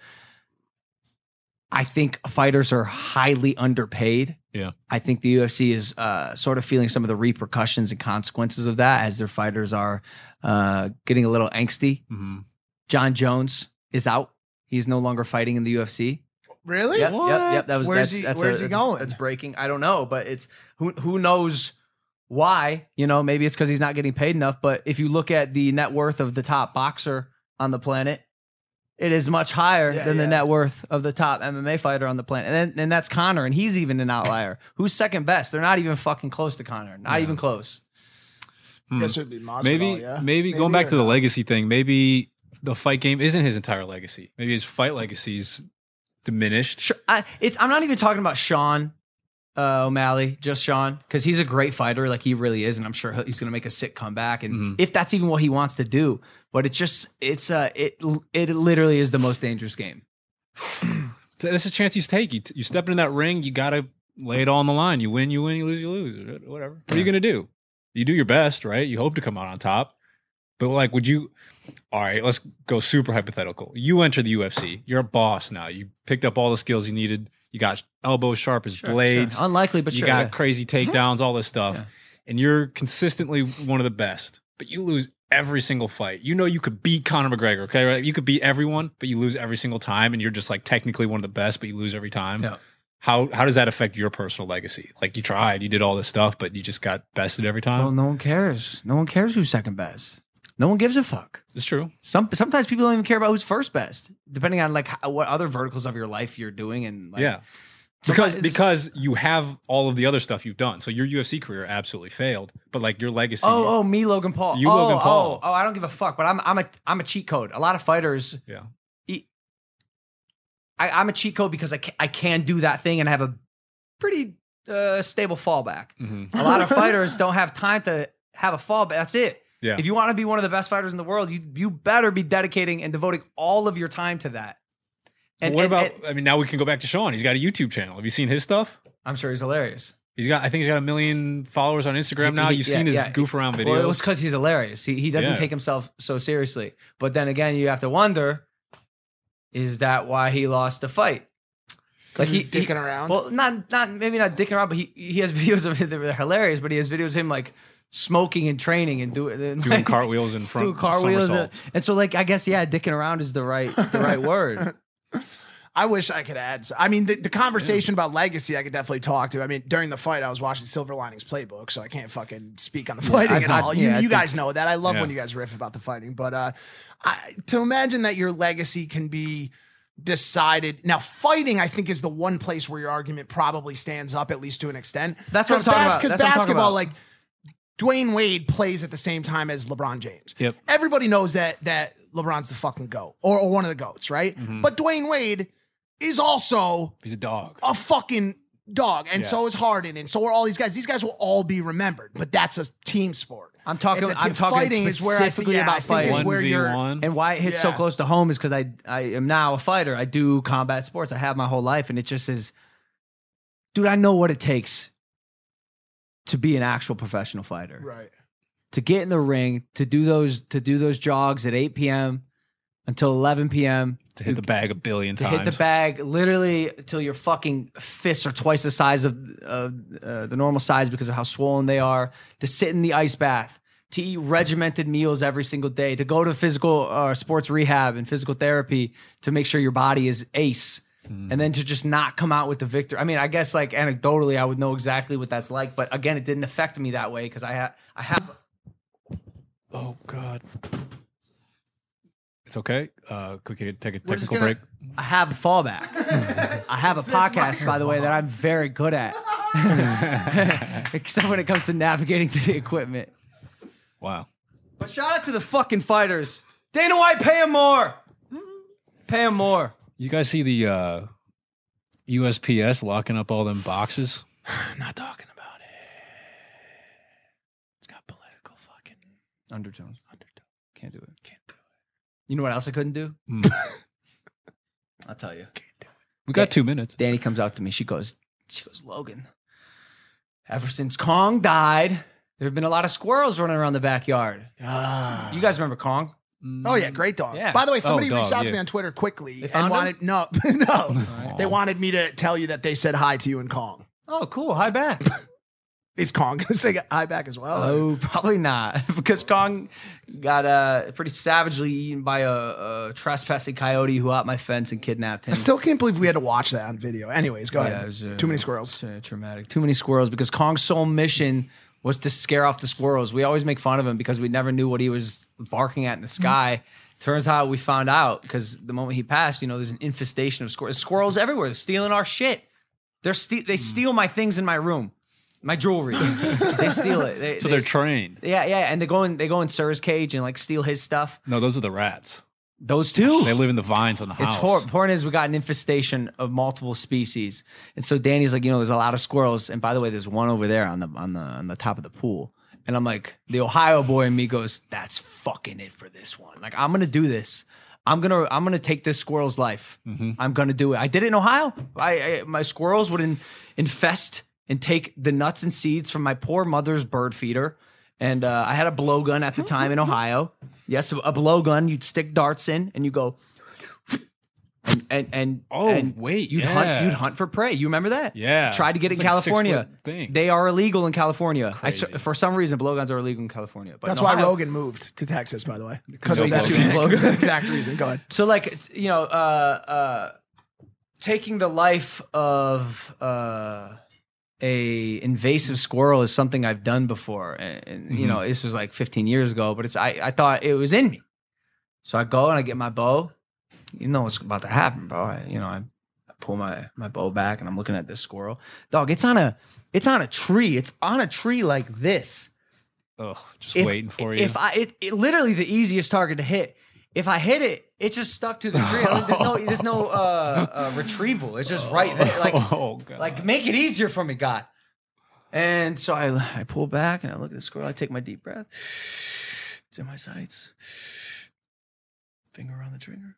I think fighters are highly underpaid. Yeah. I think the U F C is uh, sort of feeling some of the repercussions and consequences of that as their fighters are uh, getting a little angsty. Mm-hmm. John Jones is out. He's no longer fighting in the U F C. Really? Yep, yep, yep. That was Where's that's, he- that's where's a- he that's- going? That's breaking. I don't know, but it's who who knows why. You know, maybe it's because he's not getting paid enough. But if you look at the net worth of the top boxer on the planet, it is much higher Yeah, than the yeah. net worth of the top M M A fighter on the planet. And then, and that's Conor, and he's even an outlier. Who's second best? They're not even fucking close to Conor. Not even close. Guess it would be Masvidal, Maybe, yeah? maybe going back or to the not? legacy thing. Maybe the fight game isn't his entire legacy. Maybe his fight legacy's diminished. Sure, I, it's, I'm not even talking about Sean uh, O'Malley, just Sean, because he's a great fighter, like he really is, and I'm sure he'll- he's going to make a sick comeback, and Mm-hmm. if that's even what he wants to do. But it's just, it's uh, it, it literally is the most dangerous game. That's a chance you take. You, you step into that ring, you got to lay it all on the line. You win, you win, you lose, you lose. Whatever. What are you going to do? You do your best, right? You hope to come out on top. But like, would you, all right, let's go super hypothetical. You enter the U F C. You're a boss now. You picked up all the skills you needed. You got elbows sharp as blades. Sure. Unlikely, but you sure. got yeah. crazy takedowns, all this stuff. Yeah. And you're consistently one of the best. But you lose every single fight. You know you could beat Conor McGregor, okay? Right? You could beat everyone, but you lose every single time. And you're just like technically one of the best, but you lose every time. Yeah. How how does that affect your personal legacy? Like you tried, you did all this stuff, but you just got bested every time. Well, no one cares. No one cares who's second best. No one gives a fuck. It's true. Some sometimes people don't even care about who's first best, depending on like how, what other verticals of your life you're doing, and like, Yeah. sometimes Because it's- because you have all of the other stuff you've done. So your U F C career absolutely failed, but like your legacy. Oh, oh, me, Logan Paul. You, oh, Logan Paul. Oh, oh, I don't give a fuck. But I'm, I'm a, I'm a cheat code. A lot of fighters. yeah. e- I, I'm a cheat code because I can, I can do that thing and have a pretty uh, stable fallback. Mhm. A lot of fighters don't have time to have a fallback. That's it. Yeah. If you want to be one of the best fighters in the world, you you better be dedicating and devoting all of your time to that. And what and- about? and- I mean, now we can go back to Sean. He's got a YouTube channel. Have you seen his stuff? I'm sure he's hilarious. He's got. I think he's got a million followers on Instagram now. He- You've yeah, seen his yeah. goof around videos. Well, it's because he's hilarious. He he doesn't Yeah. take himself so seriously. But then again, you have to wonder: is that why he lost the fight? Like he's dicking around. Well, not not maybe not dicking around, but he he has videos of it that are hilarious. But he has videos of him like smoking and training and doing and, doing like, cartwheels in front. doing cartwheels. And, somersaults. and so like I guess yeah, dicking around is the right the right word. I wish I could add. I mean, the, the conversation about legacy, I could definitely talk to. I mean, during the fight, I was watching Silver Linings Playbook, so I can't fucking speak on the fighting I- at I- all. You, yeah, I you think- guys know that. I love Yeah. when you guys riff about the fighting, but uh, I, to imagine that your legacy can be decided now, fighting, I think, is the one place where your argument probably stands up, at least to an extent. That's what I'm talking about. Because That's what I'm talking basketball, about. like Dwayne Wade plays at the same time as LeBron James. Yep. Everybody knows that that LeBron's the fucking GOAT or, or one of the GOATs, right? Mm-hmm. But Dwayne Wade is also He's a dog. a fucking dog, and Yeah. so is Harden, and so are all these guys. These guys will all be remembered, but that's a team sport. I'm talking. It's a I'm t- talking fighting is where I think, specifically yeah, about I think fighting. is One where v you're. one. And why it hits so Yeah. close to home is because I I am now a fighter. I do combat sports. I have my whole life, and it just is, dude. I know what it takes to be an actual professional fighter. Right. To get in the ring, to do those to do those jogs at eight p.m. until eleven p.m. To hit the bag a billion to times. hit the bag literally until your fucking fists are twice the size of uh, uh, the normal size because of how swollen they are. To sit in the ice bath, to eat regimented meals every single day, to go to physical uh, sports rehab and physical therapy to make sure your body is ace. And then to just not come out with the victor. I mean, I guess like anecdotally, I would know exactly what that's like. But again, it didn't affect me that way because I have I have. Oh God. It's okay. Uh, could we take a We're just technical gonna- break? I have a fallback. I have a podcast, by the way, that I'm very good at. Except when it comes to navigating the equipment. Wow. But shout out to the fucking fighters. Dana White, pay him more. Pay him more. You guys see the uh, U S P S locking up all them boxes? I'm not talking about it. It's got political fucking Undertones. Undertone. Can't do it. Can't do it. You know what else I couldn't do? Mm. I'll tell you. We got two minutes. Danny comes out to me. She goes, she goes, Logan, ever since Kong died, there have been a lot of squirrels running around the backyard. Ah. You guys remember Kong? Oh yeah, great dog. Yeah. By the way, somebody Oh, reached dog, out to yeah. me on Twitter quickly They and found wanted no, no. They wanted me to tell you that they said hi to you in Kong. Oh, cool. Hi back. Is Kong gonna say hi back as well? Oh, probably not, because Kong got uh, pretty savagely eaten by a, a trespassing coyote who hopped my fence and kidnapped him. I still can't believe we had to watch that on video. Anyways, go Yeah, ahead. it was, uh, Too many squirrels. It's, uh, traumatic. Too many squirrels because Kong's sole mission was to scare off the squirrels. We always make fun of him because we never knew what he was barking at in the sky Turns out we found out because the moment he passed, you know, there's an infestation of squirrels. Squirrels everywhere. They're stealing our shit. They're ste- They steal my things in my room, my jewelry. They steal it. They, So they, they're trained. Yeah, yeah, and they go in. They go in Sir's cage and like steal his stuff. No, those are the rats. Those two. They live in the vines on the house. It's horrible. Point is, we got an infestation of multiple species, and so Danny's like, you know, there's a lot of squirrels, and by the way, there's one over there on the on the on the top of the pool, and I'm like, the Ohio boy in me goes, that's fucking it for this one. Like, I'm gonna do this. I'm gonna I'm gonna take this squirrel's life. Mm-hmm. I'm gonna do it. I did it in Ohio. I, I my squirrels would in, infest and take the nuts and seeds from my poor mother's bird feeder. And uh, I had a blowgun at the time in Ohio. Yes, a blowgun. You'd stick darts in, and you go, and and, and Oh, and wait, you'd yeah. hunt. You'd hunt for prey. You remember that? Yeah. Tried to get it It's in like a California. six-foot thing. They are illegal in California. I, Crazy. for some reason, blowguns are illegal in California. But That's in why Ohio- Rogan moved to Texas, by the way. Because no of that blowguns. That's the exact reason. Go ahead. So, like, it's, you know, uh, uh, taking the life of uh, a invasive squirrel is something I've done before, and, and you know, this was like fifteen years ago. But it's I, I thought it was in me, so I go and I get my bow. You know what's about to happen, bro. I, you know, I, I pull my my bow back and I'm looking at this squirrel. Dog, it's on a it's on a tree. It's on a tree like this. Ugh, just If- waiting for you. If I, it, it literally the easiest target to hit. If I hit it, it just stuck to the tree. I don't, there's no, there's no uh, uh, retrieval. It's just right there. Like, oh, God. like make it easier for me, God. And so I, I pull back and I look at the squirrel. I take my deep breath. It's in my sights. Finger on the trigger.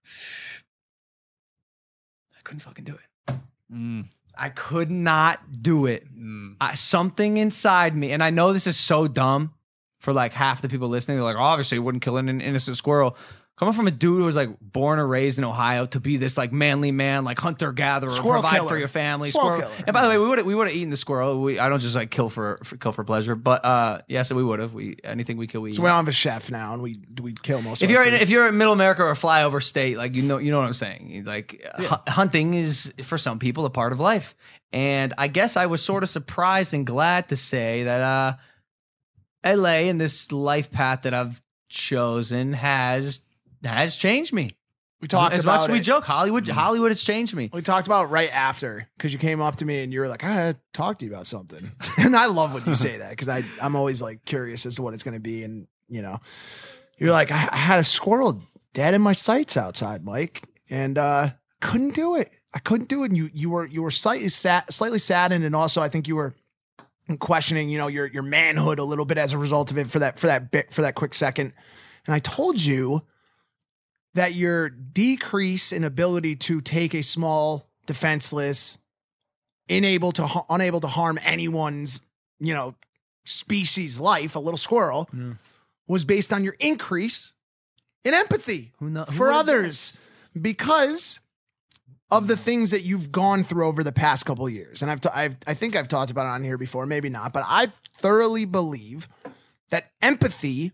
I couldn't fucking do it. Mm, I could not do it. mm. I, something inside me, and I know this is so dumb for like half the people listening. They're like, obviously, you wouldn't kill an innocent squirrel. Coming from a dude who was like born or raised in Ohio to be this like manly man, like hunter gatherer, Squirrel provide killer. for your family, Squirrel squirrel. killer. And by the way, we would we would have eaten the squirrel. We, I don't just like kill for, for kill for pleasure, but uh, yes, we would have. We anything we kill, we eat. So we don't have a chef now, and we we kill most. If of you're our in, food. if you're in Middle America or a flyover state, like you know you know what I'm saying. Like hu- hunting is for some people a part of life, and I guess I was sort of surprised and glad to say that uh, L A and this life path that I've chosen has has changed me. we talked as about much as we it. joke, Hollywood Hollywood has changed me. We talked about it right after because you came up to me and you were like, I had to talk to you about something. And I love when you say that because I I'm always like curious as to what it's going to be. And, you know, you're like, I, I had a squirrel dead in my sights outside, Mike, and uh, couldn't do it. I couldn't do it. And you you were you were slightly sad, slightly saddened, and also I think you were questioning, you know, your your manhood a little bit as a result of it for that for that bit for that quick second. And I told you that your decrease in ability to take a small, defenseless, unable to ha- unable to harm anyone's, you know, species life, a little squirrel, Yeah. was based on your increase in empathy Who kno- who for would've others because of the things that you've gone through over the past couple of years. And I've, t- I've I think I've talked about it on here before, maybe not, but I thoroughly believe that empathy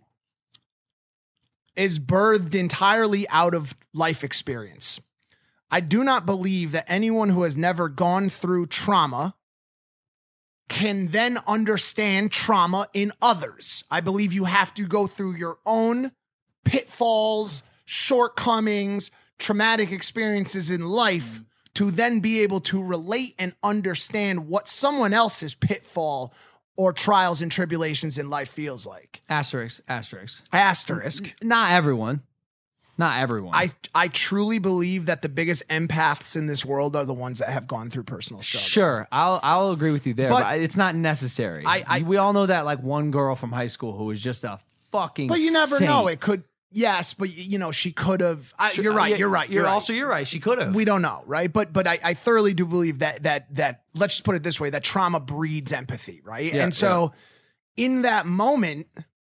is birthed entirely out of life experience. I do not believe that anyone who has never gone through trauma can then understand trauma in others. I believe you have to go through your own pitfalls, shortcomings, traumatic experiences in life to then be able to relate and understand what someone else's pitfall or trials and tribulations in life feels like. Asterisk, asterisk. Asterisk. Not everyone. Not everyone. I, I truly believe that the biggest empaths in this world are the ones that have gone through personal struggle. Sure, I'll I'll agree with you there, but, But- it's not necessary. I- I- we all know that like one girl from high school who was just a fucking. But you never saint. know. It could, yes, but you know, she could have. I- Sure, You're right. yeah, You're right. You're, You're right. also you're right. She could have. We don't know, right? But but I, I thoroughly do believe that that that let's just put it this way: that trauma breeds empathy, right? Yeah, and so, in that moment,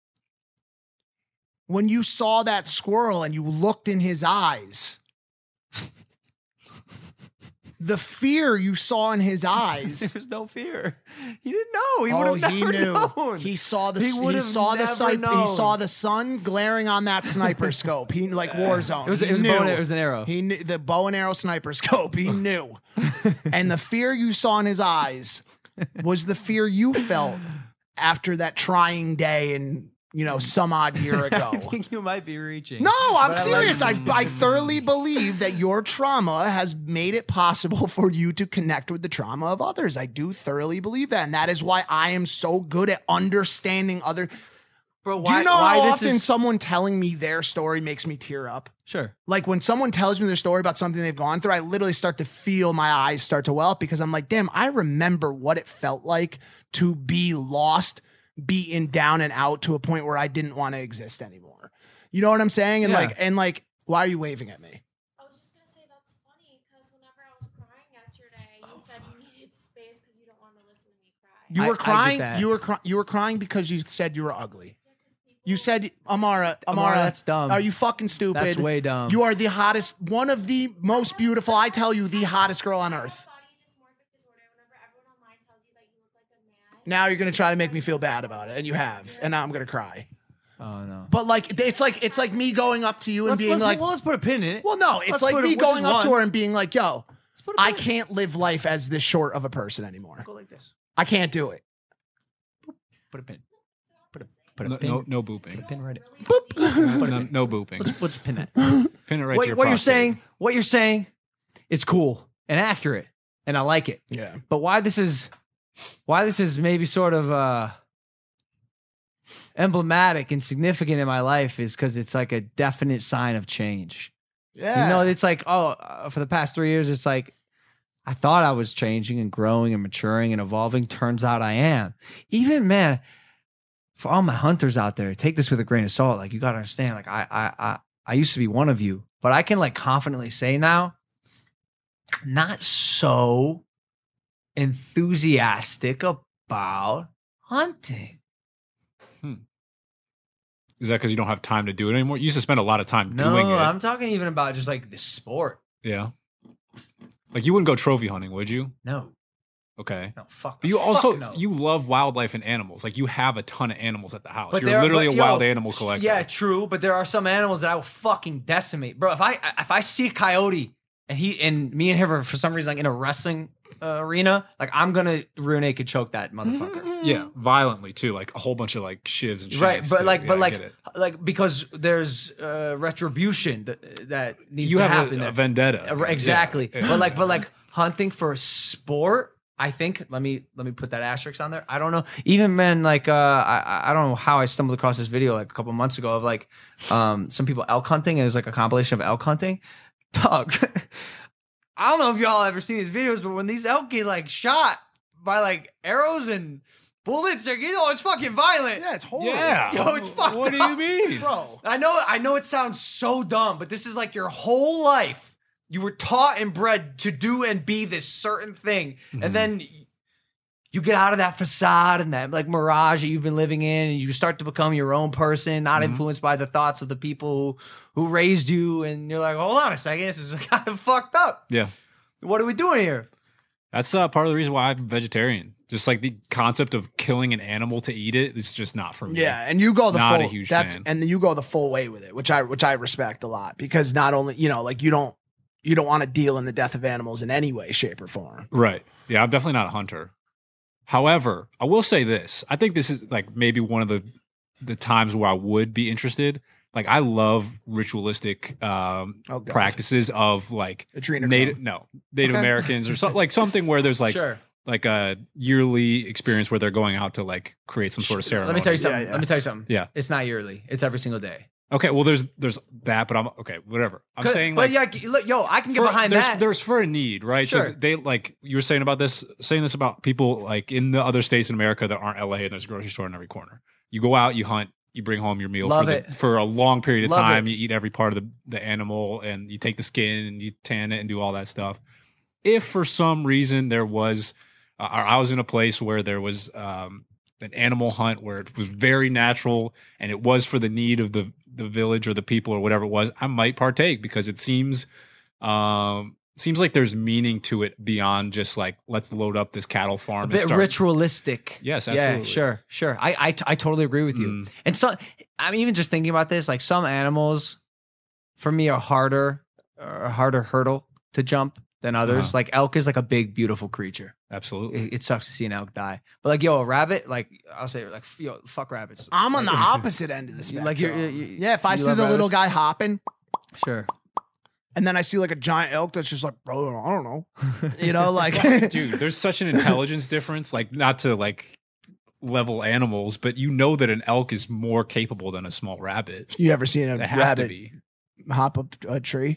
when you saw that squirrel and you looked in his eyes, the fear you saw in his eyes. There's no fear. He didn't know. He Oh, would have he never knew. known. He saw the He he, would have saw the never sight, he known. saw the sun glaring on that sniper scope. He like Warzone. It was- He it was a knew. bow and- it was an arrow. He knew the bow and arrow sniper scope. He knew. And the fear you saw in his eyes was the fear you felt after that trying day in you know, some odd year ago. I think you might be reaching. No, I'm But I like- serious. I, I thoroughly believe that your trauma has made it possible for you to connect with the trauma of others. I do thoroughly believe that. And that is why I am so good at understanding other. Bro, do why, you know why how this often is someone telling me their story makes me tear up? sure. Like when someone tells me their story about something they've gone through, I literally start to feel my eyes start to well up because I'm like, damn, I remember what it felt like to be lost, beaten down and out to a point where I didn't want to exist anymore. You know what I'm saying? And Yeah. like, and like, why are you waving at me? I was just gonna say that's funny because whenever I was crying yesterday, you said you needed space because you don't want to listen to me cry. You I- were I get crying. that. You were cry- you were crying because you said you were ugly. You said, Amara, Amara, Amara, that's dumb. Are you fucking stupid? That's way dumb. You are the hottest, one of the most beautiful. I tell you, the hottest girl on earth. Body dysmorphic disorder. Whenever everyone online tells you that you look like a man. Now you're gonna try to make me feel bad about it, and you have, and now I'm gonna cry. Oh no. But like, it's like it's like me going up to you and Let's, being let's, like, well, let's put a pin in it. well, no, it's Let's like put me it- which going is up to one. her and being like, yo, put a I pin. can't live life as this short of a person anymore. Go like this. I can't do it. Put a pin. Put a put a No, pin. no, no booping. Pin right. No, no booping. Let's, let's pin that. Pin it right to what your what you're prostate. saying, what you're saying, is cool and accurate, and I like it. Yeah. But why this is, why this is maybe sort of uh, emblematic and significant in my life is because it's like a definite sign of change. Yeah. You know, it's like, oh, uh, for the past three years, it's like, I thought I was changing and growing and maturing and evolving. Turns out I am. Even, man, for all my hunters out there, take this with a grain of salt. Like, you got to understand, like, I, I, I, I used to be one of you, but I can, like, confidently say now, not so enthusiastic about hunting. Is that because you don't have time to do it anymore? You used to spend a lot of time No, doing it. I'm talking even about just, like, the sport. Yeah. Like you wouldn't go trophy hunting, would you? No. Okay. No, fuck. But you fuck also no. you love wildlife and animals. Like you have a ton of animals at the house. You're there are- literally but, a yo, wild animal sh- collector. Yeah, true. But there are some animals that I will fucking decimate, bro. If I if I see a coyote and he and me and him are for some reason like in a wrestling uh, arena, like I'm gonna rear naked choke that motherfucker. Yeah, violently too. Like a whole bunch of like shivs and shit. Right, but like, but I like, get it. like because there's uh, retribution that, that needs you to have happen. a, there. a vendetta. Uh, exactly. Yeah. But like, but like hunting for sport. I think let me let me put that asterisk on there. I don't know. Even man, like uh, I I don't know how I stumbled across this video like a couple months ago of like um some people elk hunting. It was like a compilation of elk hunting. Dog, I don't know if y'all ever seen these videos, but when these elk get like shot by like arrows and bullets, they're, you know, it's fucking violent. Yeah, it's horrible. Yeah. Yo, it's fucked What do up. you mean? Bro. I know, I know it sounds so dumb, but this is like your whole life. You were taught and bred to do and be this certain thing. Mm-hmm. And then you get out of that facade and that like mirage that you've been living in, and you start to become your own person, not Mhm. influenced by the thoughts of the people who, who raised you. And you're like, hold on a second, this is kind of fucked up. Yeah. What are we doing here? That's uh, part of the reason why I'm vegetarian. Just like the concept of killing an animal to eat it is just not for me. Yeah, and you go the Not a full. huge that's fan. and you go the full way with it, which I which I respect a lot because not only you know like you don't you don't want to deal in the death of animals in any way, shape, or form. Right. Yeah, I'm definitely not a hunter. However, I will say this. I think this is like maybe one of the the times where I would be interested. Like I love ritualistic um, Oh, God. practices of like Adrenochrome. Native no Native Okay. Americans or something like something where there's like sure. like a yearly experience where they're going out to like create some sort of ceremony. Let me tell you something. Yeah, yeah. Let me tell you something. Yeah. It's not yearly. It's every single day. Okay, well there's there's that, but I'm okay, whatever. I'm saying but like yeah, look, yo, I can get for- behind there's, that. There's for a need, right? Sure. So they like you were saying about this, saying this about people like in the other states in America that aren't L A, and there's a grocery store in every corner. You go out, you hunt, you bring home your meal Love for, the, it. for a long period of Love time. it. You eat every part of the, the animal, and you take the skin and you tan it and do all that stuff. If for some reason there was, uh, I was in a place where there was um, an animal hunt where it was very natural and it was for the need of the the village or the people or whatever it was, I might partake because it seems um seems like there's meaning to it beyond just like let's load up this cattle farm a and bit start. ritualistic. Yes, Yeah, absolutely. sure, sure. I, I, I totally agree with you. Mm. And so I'm even just thinking about this. Like some animals, for me, are harder, are a harder hurdle to jump than others. Uh-huh. Like elk is like a big, beautiful creature. Absolutely. It, it sucks to see an elk die. But like, yo, a rabbit, like I'll say, like, yo, fuck rabbits. I'm on the opposite end of the spectrum. Like you're, you yeah, if I you see love the little rabbits? guy hopping, Sure. and then I see like a giant elk that's just like, bro, I don't know, you know, like, Dude, there's such an intelligence difference. Like, not to like level animals, but you know that an elk is more capable than a small rabbit. you ever seen a They have rabbit to be. hop up a tree?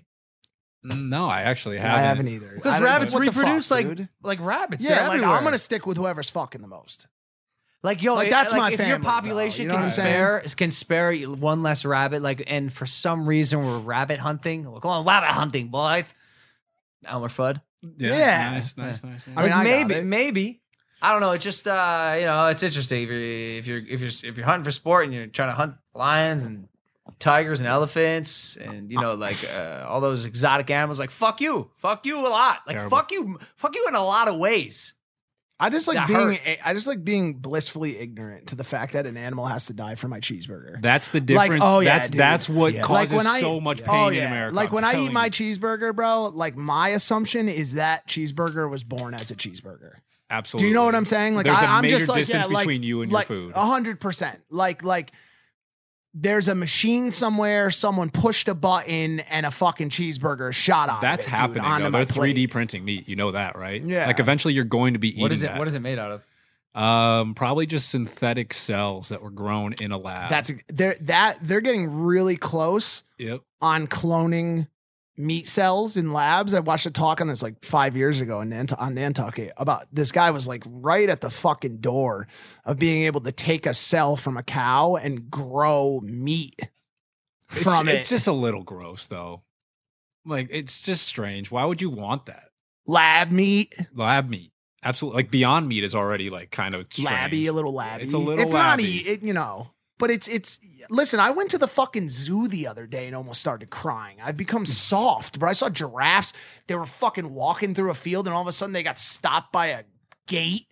No, I actually haven't. I haven't either. Because I don't- rabbits what the fuck, reproduce like dude? like rabbits. Yeah, They're like everywhere. I'm gonna stick with whoever's fucking the most. Like yo, Like, it- that's like, my if your family, bro. population You know can what I'm saying? spare can spare one less rabbit, like, and for some reason we're rabbit hunting. Well, come on, rabbit hunting, boy. Elmer Fudd. Yeah. Yeah. Nice, nice, nice. I mean, Like, I got maybe, it. maybe. I don't know. It's just uh, you know, it's interesting if you're if you're if you're if you're hunting for sport and you're trying to hunt lions and tigers and elephants and you know like uh, all those exotic animals. Like fuck you, fuck you a lot. Like Terrible. fuck you, fuck you in a lot of ways. I just like That being hurt. I just like being blissfully ignorant to the fact that an animal has to die for my cheeseburger. That's the Like, difference. oh, yeah, that's dude. that's what Yeah. causes Like, when I- so much yeah. pain Oh in yeah, America. like I'm when I eat telling my you. cheeseburger, bro. Like my assumption is that cheeseburger was born as a cheeseburger. Absolutely. Do you know what I'm saying? Like There's I, a I'm major just like distance yeah, like, between you and like your food. a hundred percent. Like like there's a machine somewhere. Someone pushed a button and a fucking cheeseburger shot out. That's of it, dude, happening. onto Though. my They're three D plate. printing meat. You know that, right? Yeah. Like eventually you're going to be eating What is it? that. What is it made out of? Um, probably just synthetic cells that were grown in a lab. That's they're that they're getting really close yep. on cloning meat cells in labs. I watched a talk on this like five years ago in Nant- on Nantucket about this guy was like right at the fucking door of being able to take a cell from a cow and grow meat from it's, it. It's just a little gross though. Like it's just strange. Why would you want that? lab meat, Lab meat. Absolutely. Like Beyond Meat is already like kind of strange. labby, a little labby. It's a little It's not, labby. e- it, you know. But it's it's listen, I went to the fucking zoo the other day and almost started crying. I've become soft, bro. I saw giraffes. They were fucking walking through a field and all of a sudden they got stopped by a gate.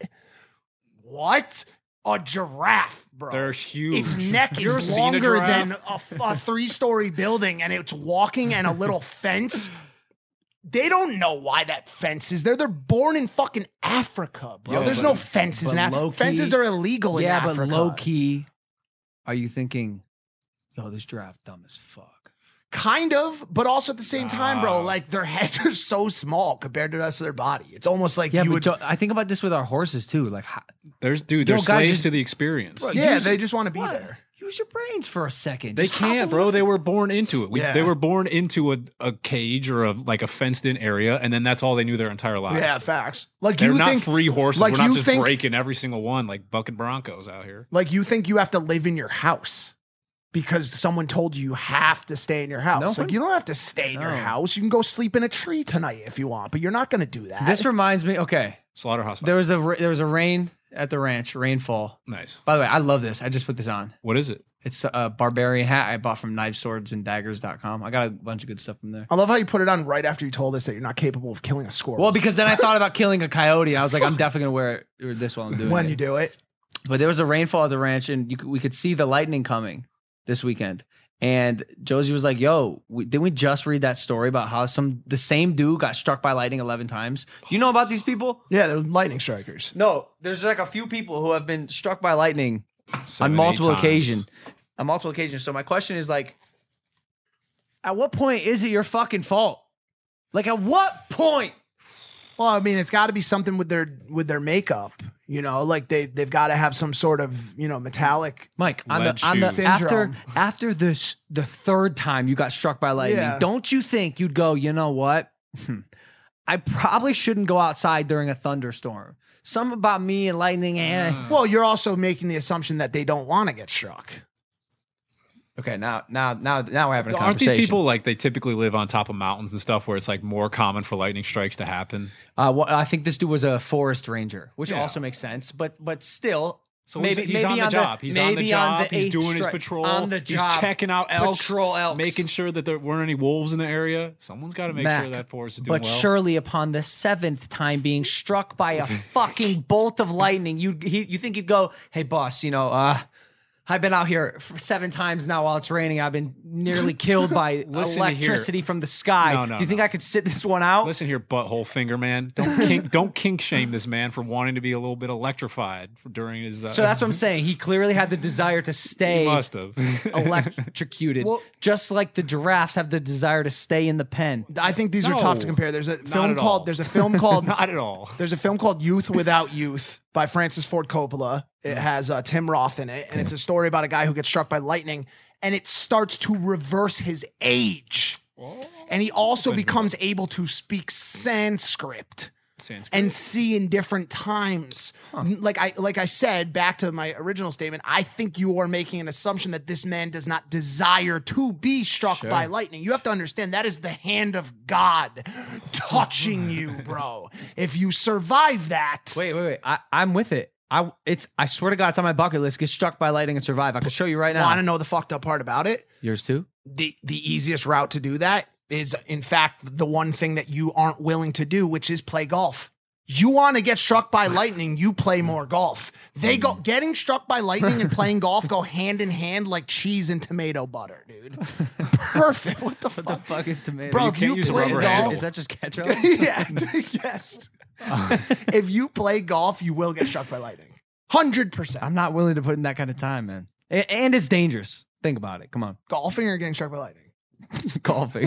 What? A giraffe, bro. They're huge. Its neck You ever is seen a longer giraffe? than a, f- a three-story building and it's walking and a little fence. They don't know why that fence is there. They're born in fucking Africa, bro. Yo, There's but- no fences in but Africa. low-key- Fences are illegal in Yeah, Africa. but low key, are you thinking, yo, this giraffe dumb as fuck? Kind of, but also at the same time, bro, Ah. like their heads are so small compared to the rest of their body. It's almost like Yeah, you but would. Jo- I think about this with our horses too. Like, how, There's dude, Yo, they're guys, slaves just- to the experience. Bro, yeah, use they it- just want to be what? there. Use your brains for a second. They Just hop can't, a bro. little- They were born into it. We, Yeah. They were born into a, a cage or a like a fenced in area, and then that's all they knew their entire lives. Yeah, facts. Like They're you not think, free horses. like We're not you just think- breaking every single one like bucking Broncos out here. like you think you have to live in your house because someone told you you have to stay in your house. No like one- you don't have to stay in your No. house. You can go sleep in a tree tonight if you want, but you're not going to do that. This reminds me. Okay, Slaughterhouse. there was a ra- there was a rain at the ranch, rainfall. Nice. By the way, I love this. I just put this on. What is it? It's a barbarian hat I bought from knives swords and daggers dot com. I got a bunch of good stuff from there. I love how you put it on right after you told us that you're not capable of killing a squirrel. Well, because then I thought about killing a coyote. I was like, I'm definitely gonna wear it or this while I'm doing when it. you do it, But there was a rainfall at the ranch, and you could, we could see the lightning coming this weekend. And Josie was like, "Yo, we, didn't we just read that story about how some the same dude got struck by lightning eleven times? Do you know about these people? yeah, they're lightning strikers. No, there's like a few people who have been struck by lightning Seven, on multiple eight times. occasions. On multiple occasions. So my question is like, at what point is it your fucking fault? Like, at what point? Well, I mean, it's got to be something with their with their makeup. You know, like they they've got to have some sort of you know metallic. Mike, on Lead the, on the shoe. after Syndrome. after this the third time you got struck by lightning, Yeah. don't you think you'd go, you know what? I probably shouldn't go outside during a thunderstorm. Something about me and lightning, eh. Well, you're also making the assumption that they don't want to get struck. Okay, now now now now we're having a Aren't conversation. these people like they typically live on top of mountains and stuff where it's like more common for lightning strikes to happen? Uh, well, I think this dude was a forest ranger, which Yeah. also makes sense. But but still, So maybe he's, he's maybe on the job. He's on the maybe job. the he's eighth doing his stri- patrol. on the He's job. checking out elks. Patrol elks. Making sure that there weren't any wolves in the area. Someone's got to make Mac, sure that forest is doing but well. surely upon the seventh time being struck by a fucking bolt of lightning, you he, you think you'd go, hey boss, you know, uh, I've been out here for seven times now while it's raining. I've been nearly killed by Listen to electricity from the sky. No, no, Do you think no. I could sit this one out? Listen here, butthole finger man. Don't kink, don't kink shame this man for wanting to be a little bit electrified for, during his. Uh, So that's what I'm saying. He clearly had the desire to stay He must have. electrocuted, Well- just like the giraffes have the desire to stay in the pen. I think these are tough to No, compare. There's a not film at called all. there's a film called Not at all. There's a film called Youth Without Youth by Francis Ford Coppola. It has uh, Tim Roth in it, and it's a story about a guy who gets struck by lightning, and it starts to reverse his age. And he also becomes able to speak Sanskrit Sanskrit. and see in different times. Like I like I said, back to my original statement, I think you are making an assumption that this man does not desire to be struck by lightning. You have to understand that is the hand of God touching you, bro. If you survive that, Wait, wait, wait. I, I'm with it. I it's. I swear to God, it's on my bucket list. Get struck by lightning and survive. I can show you right now. want to know the fucked up part about it? Yours too. The the easiest route to do that is, in fact, the one thing that you aren't willing to do, which is play golf. You want to get struck by lightning, you play more golf. They go getting struck by lightning and playing golf go hand in hand like cheese and tomato butter, dude. Perfect. What the What fuck? the fuck is tomato? Bro, You if can't you use a play rubber golf, handle. Is that just ketchup? yeah, yes. If you play golf, you will get struck by lightning. one hundred percent. I'm not willing to put in that kind of time, man. A- And it's dangerous. Think about it. Come on. Golfing or getting struck by lightning? Golfing.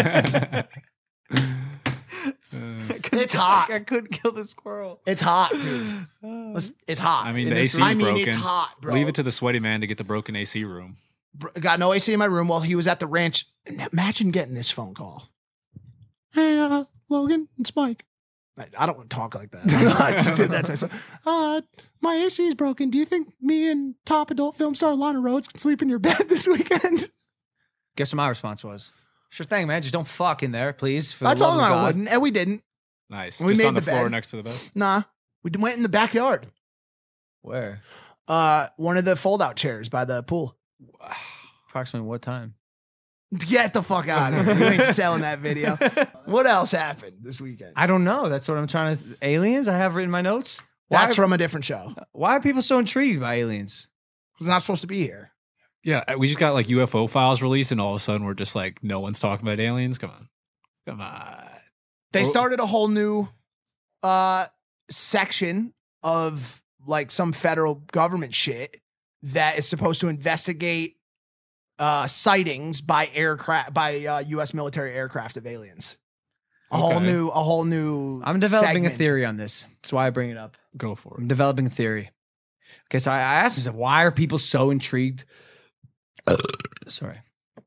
It's hot. I couldn't kill the squirrel. It's hot, dude. It's, it's hot. I mean, It the is- A C's I mean, broken. it's hot, bro. Leave it to the sweaty man to get the broken A C room. Br- got no A C in my room while he was at the ranch. Imagine getting this phone call. Hey, uh, Logan, it's Mike. I, I don't want to talk like that. I just did that. To myself. Uh, my A C is broken. Do you think me and top adult film star Lana Rhodes can sleep in your bed this weekend? Guess what my response was? Sure thing, man. Just don't fuck in there, please. For the I told love him of I God. wouldn't, and we didn't. Nice. We Just made on the, the floor bed. next to the bed. Nah, we d- went in the backyard. Where? Uh, one of the fold-out chairs by the pool. Approximately what time? Get the fuck out of here. You ain't selling that video. What else happened this weekend? I don't know. That's what I'm trying to. Aliens? I have written in my notes. Why That's are, from a different show. Why are people so intrigued by aliens? We're not supposed to be here. Yeah, we just got like U F O files released, and all of a sudden we're just like, no one's talking about aliens. Come on, come on. They Oh. started a whole new uh section of like some federal government shit that is supposed to investigate uh sightings by aircraft by uh, U S military aircraft of aliens. A whole Okay. new a whole new I'm developing segment. a theory on this. That's why I bring it up. Go for I'm it. developing a theory. Okay, so I, I asked myself, why are people so intrigued? Sorry.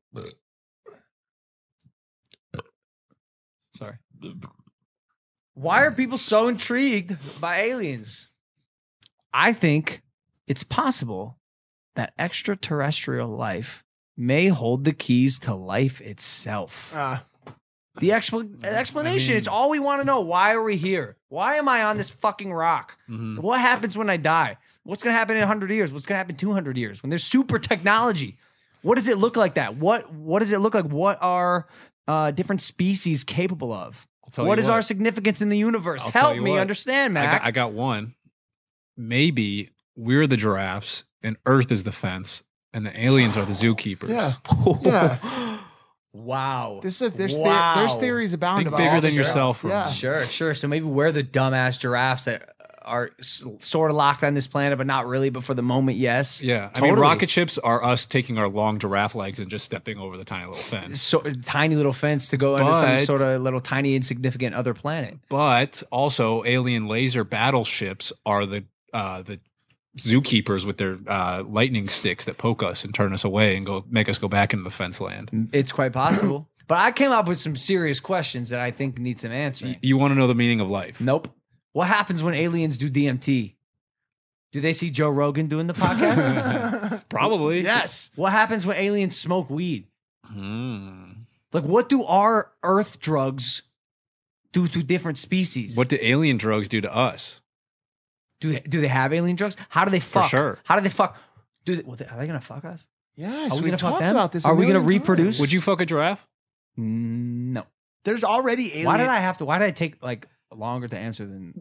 Sorry. Why are people so intrigued by aliens? I think it's possible that extraterrestrial life may hold the keys to life itself. Uh, The expl- explanation, I mean- it's all we want to know. Why are we here? Why am I on this fucking rock? Mhm. What happens when I die? What's going to happen in one hundred years? What's going to happen in two hundred years? When there's super technology, what does it look like that? What What does it look like? What are uh, different species capable of? tell What you is what. our significance in the universe? I'll tell Help you me what. understand, I Mac. got, I got one. Maybe we're the giraffes and Earth is the fence, and the aliens are the zookeepers. yeah. Yeah. Wow. This is there's Wow. the, there's theories abound Think about bigger all than this yourself, stuff. Ron. Yeah. Sure, sure. So maybe we're the dumbass giraffes that are s- sort of locked on this planet, but not really. But for the moment, yes. Yeah. I Totally. mean, rocket ships are us taking our long giraffe legs and just stepping over the tiny little fence. So tiny little fence to go into some But- sort of little tiny insignificant other planet. But also, alien laser battleships are the uh, the zookeepers with their uh, lightning sticks that poke us and turn us away and go make us go back into the fence land. It's quite possible. But I came up with some serious questions that I think need some answering. Y- you want to know the meaning of life? Nope. What happens when aliens do D M T? Do they see Joe Rogan doing the podcast? Probably. Yes. What happens when aliens smoke weed? Hmm. Like, what do our Earth drugs do to different species? What do alien drugs do to us? do they, do they have alien drugs? How do they fuck? sure. How do they fuck? Do they, what they- are they gonna fuck us? Yes. Are we We've gonna fuck talked them? about this. a Are we gonna million reproduce? times. Would you fuck a giraffe? Mm, No. There's already alien. Why did I have to? Why did I take like longer to answer than.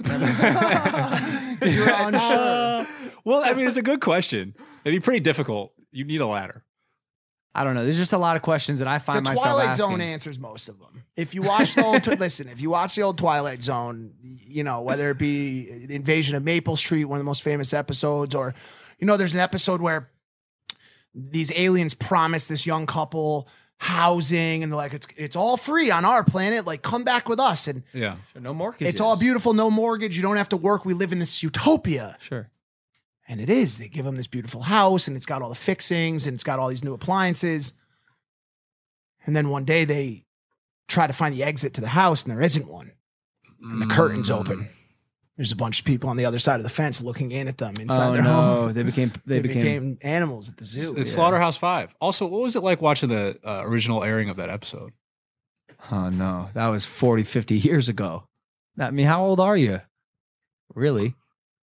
You're unsure. Uh, well, I mean, it's a good question. It'd be pretty difficult. You need a ladder. I don't know. There's just a lot of questions that I The find myself Twilight asking. Zone answers most of them. If you watch the old, listen, if you watch the old Twilight Zone, you know, whether it be the Invasion of Maple Street, one of the most famous episodes, or, you know, there's an episode where these aliens promise this young couple housing and they're like, it's it's all free on our planet. Like, come back with us. And Yeah. No mortgages. it's all beautiful, no mortgage. You don't have to work. We live in this utopia. Sure. And it is. They give them this beautiful house and it's got all the fixings and it's got all these new appliances. And then one day they try to find the exit to the house and there isn't one. And the curtain's open. There's a bunch of people on the other side of the fence looking in at them inside Oh their no! home. They became. They, They, became. became, animals at the zoo. It's Yeah. Slaughterhouse Five. Also, what was it like watching the uh, original airing of that episode? Oh no! That was forty, fifty years ago. I mean, how old are you? Really?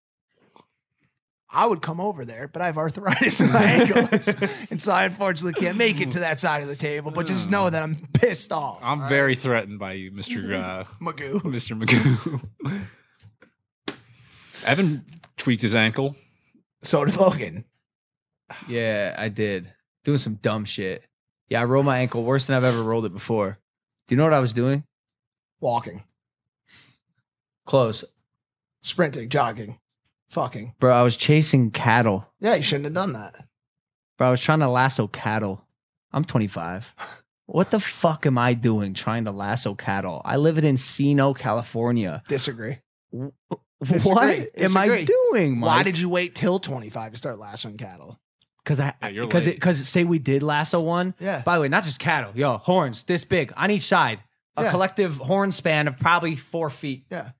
I would come over there, but I have arthritis in my ankles. And so I unfortunately can't make it to that side of the table. But just know that I'm pissed off. I'm very threatened by you, Mister Uh, Magoo. Mister Magoo. Evan tweaked his ankle. So did Logan. Yeah, I did. Doing some dumb shit. Yeah, I rolled my ankle worse than I've ever rolled it before. Do you know what I was doing? Walking, Close, sprinting, jogging, fucking. bro. I was chasing cattle. Yeah, you shouldn't have done that. Bro, I was trying to lasso cattle. I'm twenty-five. What the fuck am I doing trying to lasso cattle? I live in Encino, California. Disagree. What Disagree. am I Disagree. doing, Mike? Why did you wait till twenty-five to start lassoing cattle? Because I Yeah, you're because late. it because say we did lasso one. Yeah. By the way, not just cattle. Yo, horns this big on each side. A Yeah. collective horn span of probably four feet. Yeah.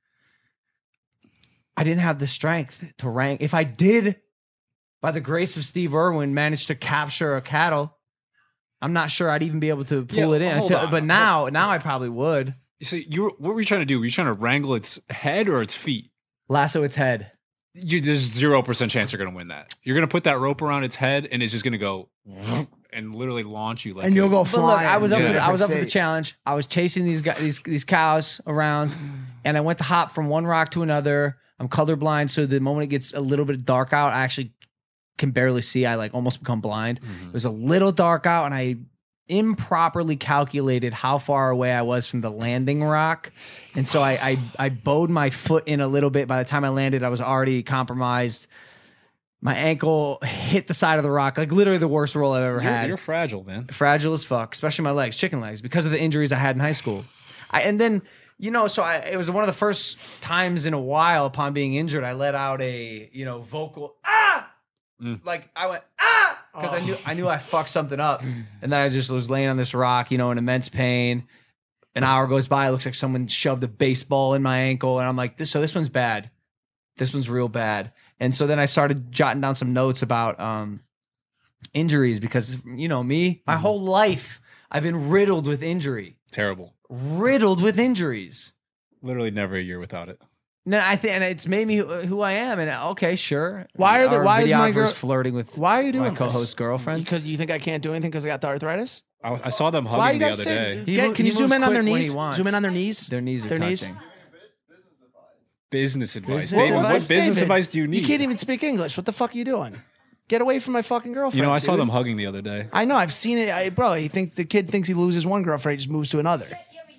I didn't have the strength to rank. If I did, by the grace of Steve Irwin, manage to capture a cattle, I'm not sure I'd even be able to pull Yeah, it in. hold Until- on. but now, now I probably would You see, you were, what were you trying to do? Were you trying to wrangle its head or its feet? lasso its head. You, there's zero percent chance you're going to win that. You're going to put that rope around its head, and it's just going to go and literally launch you like. And you'll a- go But look, flying. I was up. to a For the, I was up different for the state. challenge. I was chasing these guys, these these cows around, and I went to hop from one rock to another. I'm colorblind, so the moment it gets a little bit dark out, I actually can barely see. I like almost become blind. It was a little dark out, and I improperly calculated how far away I was from the landing rock, and so I I, I bowed my foot in a little bit. By the time I landed, I was already compromised. My ankle hit the side of the rock, like literally the worst roll I've ever You're, had. you're fragile, man. Fragile as fuck, especially my legs, chicken legs, because of the injuries I had in high school. I, and then, you know, so I, it was one of the first times in a while upon being injured, I let out a, you know, vocal, ah! Mm. Like I went, ah! Because I knew I knew I fucked something up. And then I just was laying on this rock, you know, in immense pain. An hour goes by, it looks like someone shoved a baseball in my ankle. And I'm like, this, so this one's bad. This one's real bad. And so then I started jotting down some notes about um, injuries because, you know, me, my whole life, I've been riddled with injury. Terrible. Riddled with injuries. Literally never a year without it. No, I think, and it's made me who, who I am. And okay, sure. Why are the- Our why is my videographer's girl- flirting with Why are you doing my this? co-host girlfriend? Because you think I can't do anything because I got the arthritis? I, I saw them Why hugging you the guys other say? day. He Get- mo- can he you zoom moves in on their quick when knees? he wants. Zoom in on their knees. Their knees are Their knees? touching. Business advice. Business David, advice? what business David, advice do you need? You can't even speak English. What the fuck are you doing? Get away from my fucking girlfriend. You know, I saw dude. them hugging the other day. I know. I've seen it, I, bro. He think the kid thinks he loses one girlfriend, he just moves to another.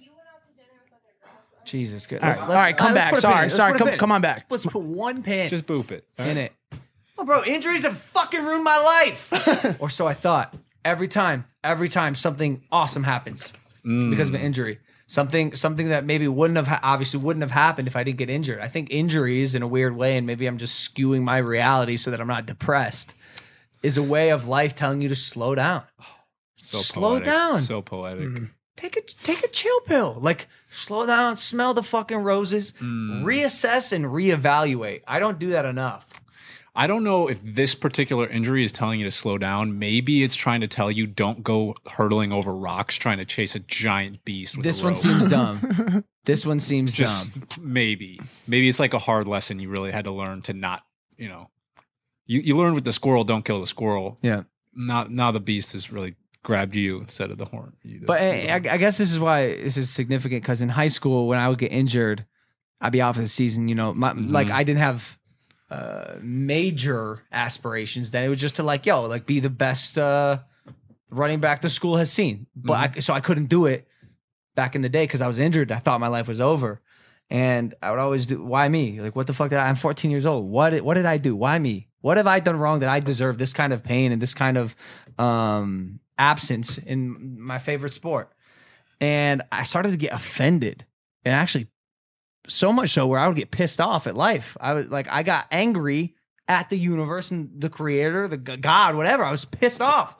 Jesus, good. All right, all right, come back. Sorry, sorry, come, come on back. Let's put one pin Just boop it. all right? in it. Oh, bro, injuries have fucking ruined my life. Or so I thought. Every time, every time something awesome happens because of an injury. Something something that maybe wouldn't have, ha- obviously wouldn't have happened if I didn't get injured. I think injuries in a weird way, and maybe I'm just skewing my reality so that I'm not depressed, is a way of life telling you to slow down. So Slow poetic. down. So poetic. Take a take a chill pill. Like slow down, smell the fucking roses, reassess and reevaluate. I don't do that enough. I don't know if this particular injury is telling you to slow down. Maybe it's trying to tell you don't go hurtling over rocks trying to chase a giant beast with This a one rope. seems dumb. This one seems Just dumb. maybe. Maybe it's like a hard lesson you really had to learn to not, you know. You you learned with the squirrel, don't kill the squirrel. Yeah. Now now the beast has really grabbed you instead of the horn. You- But I, I I guess this is why this is significant because in high school, when I would get injured, I'd be out for the season. You know, my, mm-hmm. like I didn't have uh, major aspirations. Then it was just to like, yo, like be the best uh, running back the school has seen. But mm-hmm. I, so I couldn't do it back in the day because I was injured. I thought my life was over, and I would always do. Why me? Like, what the fuck did I? I'm fourteen years old. What did, what did I do? Why me? What have I done wrong that I deserve this kind of pain and this kind of um, absence in my favorite sport? And I started to get offended, and actually so much so where I would get pissed off at life. I was like, I got angry at the universe and the creator, the God, whatever. I was pissed off.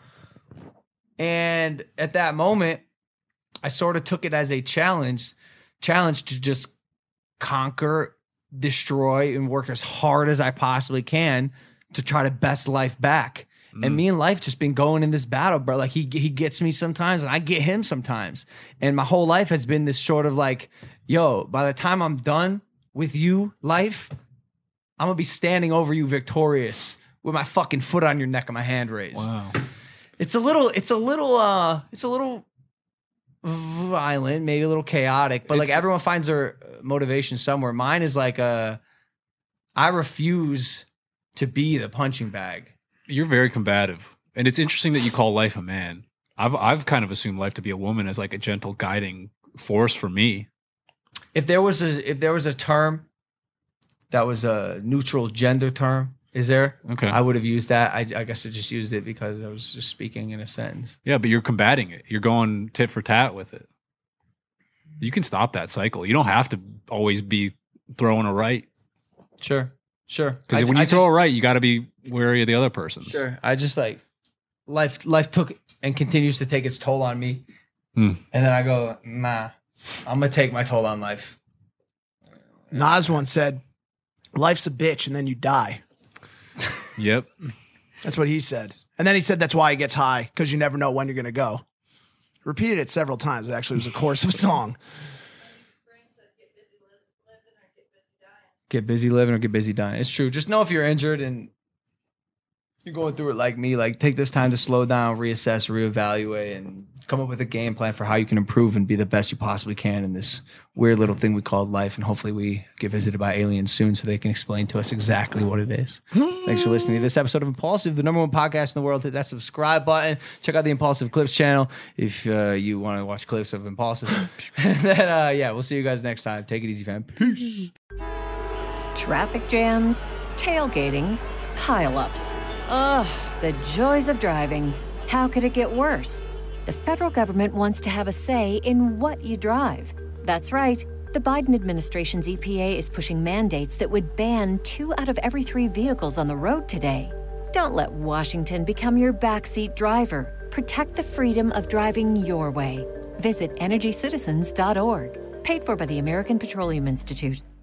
And at that moment, I sort of took it as a challenge, challenge to just conquer, destroy, and work as hard as I possibly can to try to best life back. Mm. And me and life just been going in this battle, bro. Like he he gets me sometimes and I get him sometimes. And my whole life has been this sort of like, yo, by the time I'm done with you, life, I'm gonna be standing over you victorious with my fucking foot on your neck and my hand raised. Wow. It's a little, it's a little, uh, it's a little violent, maybe a little chaotic, but it's, like everyone finds their motivation somewhere. Mine is like, uh, I refuse to be the punching bag. You're very combative. And it's interesting that you call life a man. I've I've kind of assumed life to be a woman as like a gentle guiding force for me. If there was a if there was a term that was a neutral gender term, is there? Okay. I would have used that. I, I guess I just used it because I was just speaking in a sentence. Yeah, but you're combating it. You're going tit for tat with it. You can stop that cycle. You don't have to always be throwing a right. Sure. Sure. Because when you I throw just, a right, you got to be wary of the other person. Sure. I just like life. Life took and continues to take its toll on me, hmm. and then I go, nah, I'm gonna take my toll on life. Nas once said, "Life's a bitch, and then you die." Yep. That's what he said, and then he said that's why he gets high because you never know when you're gonna go. Repeated it several times. It actually was a chorus of a song. Get busy living or get busy dying. It's true. Just know if you're injured and you're going through it like me, like take this time to slow down, reassess, reevaluate, and come up with a game plan for how you can improve and be the best you possibly can in this weird little thing we call life. And hopefully we get visited by aliens soon so they can explain to us exactly what it is. Thanks for listening to this episode of Impulsive, the number one podcast in the world. Hit that subscribe button. Check out the Impulsive Clips channel if uh, you want to watch clips of Impulsive. And then, uh, yeah, we'll see you guys next time. Take it easy, fam. Peace. Traffic jams, tailgating, pileups. Ugh, the joys of driving. How could it get worse? The federal government wants to have a say in what you drive. That's right. The Biden administration's E P A is pushing mandates that would ban two out of every three vehicles on the road today. Don't let Washington become your backseat driver. Protect the freedom of driving your way. Visit energy citizens dot org. Paid for by the American Petroleum Institute.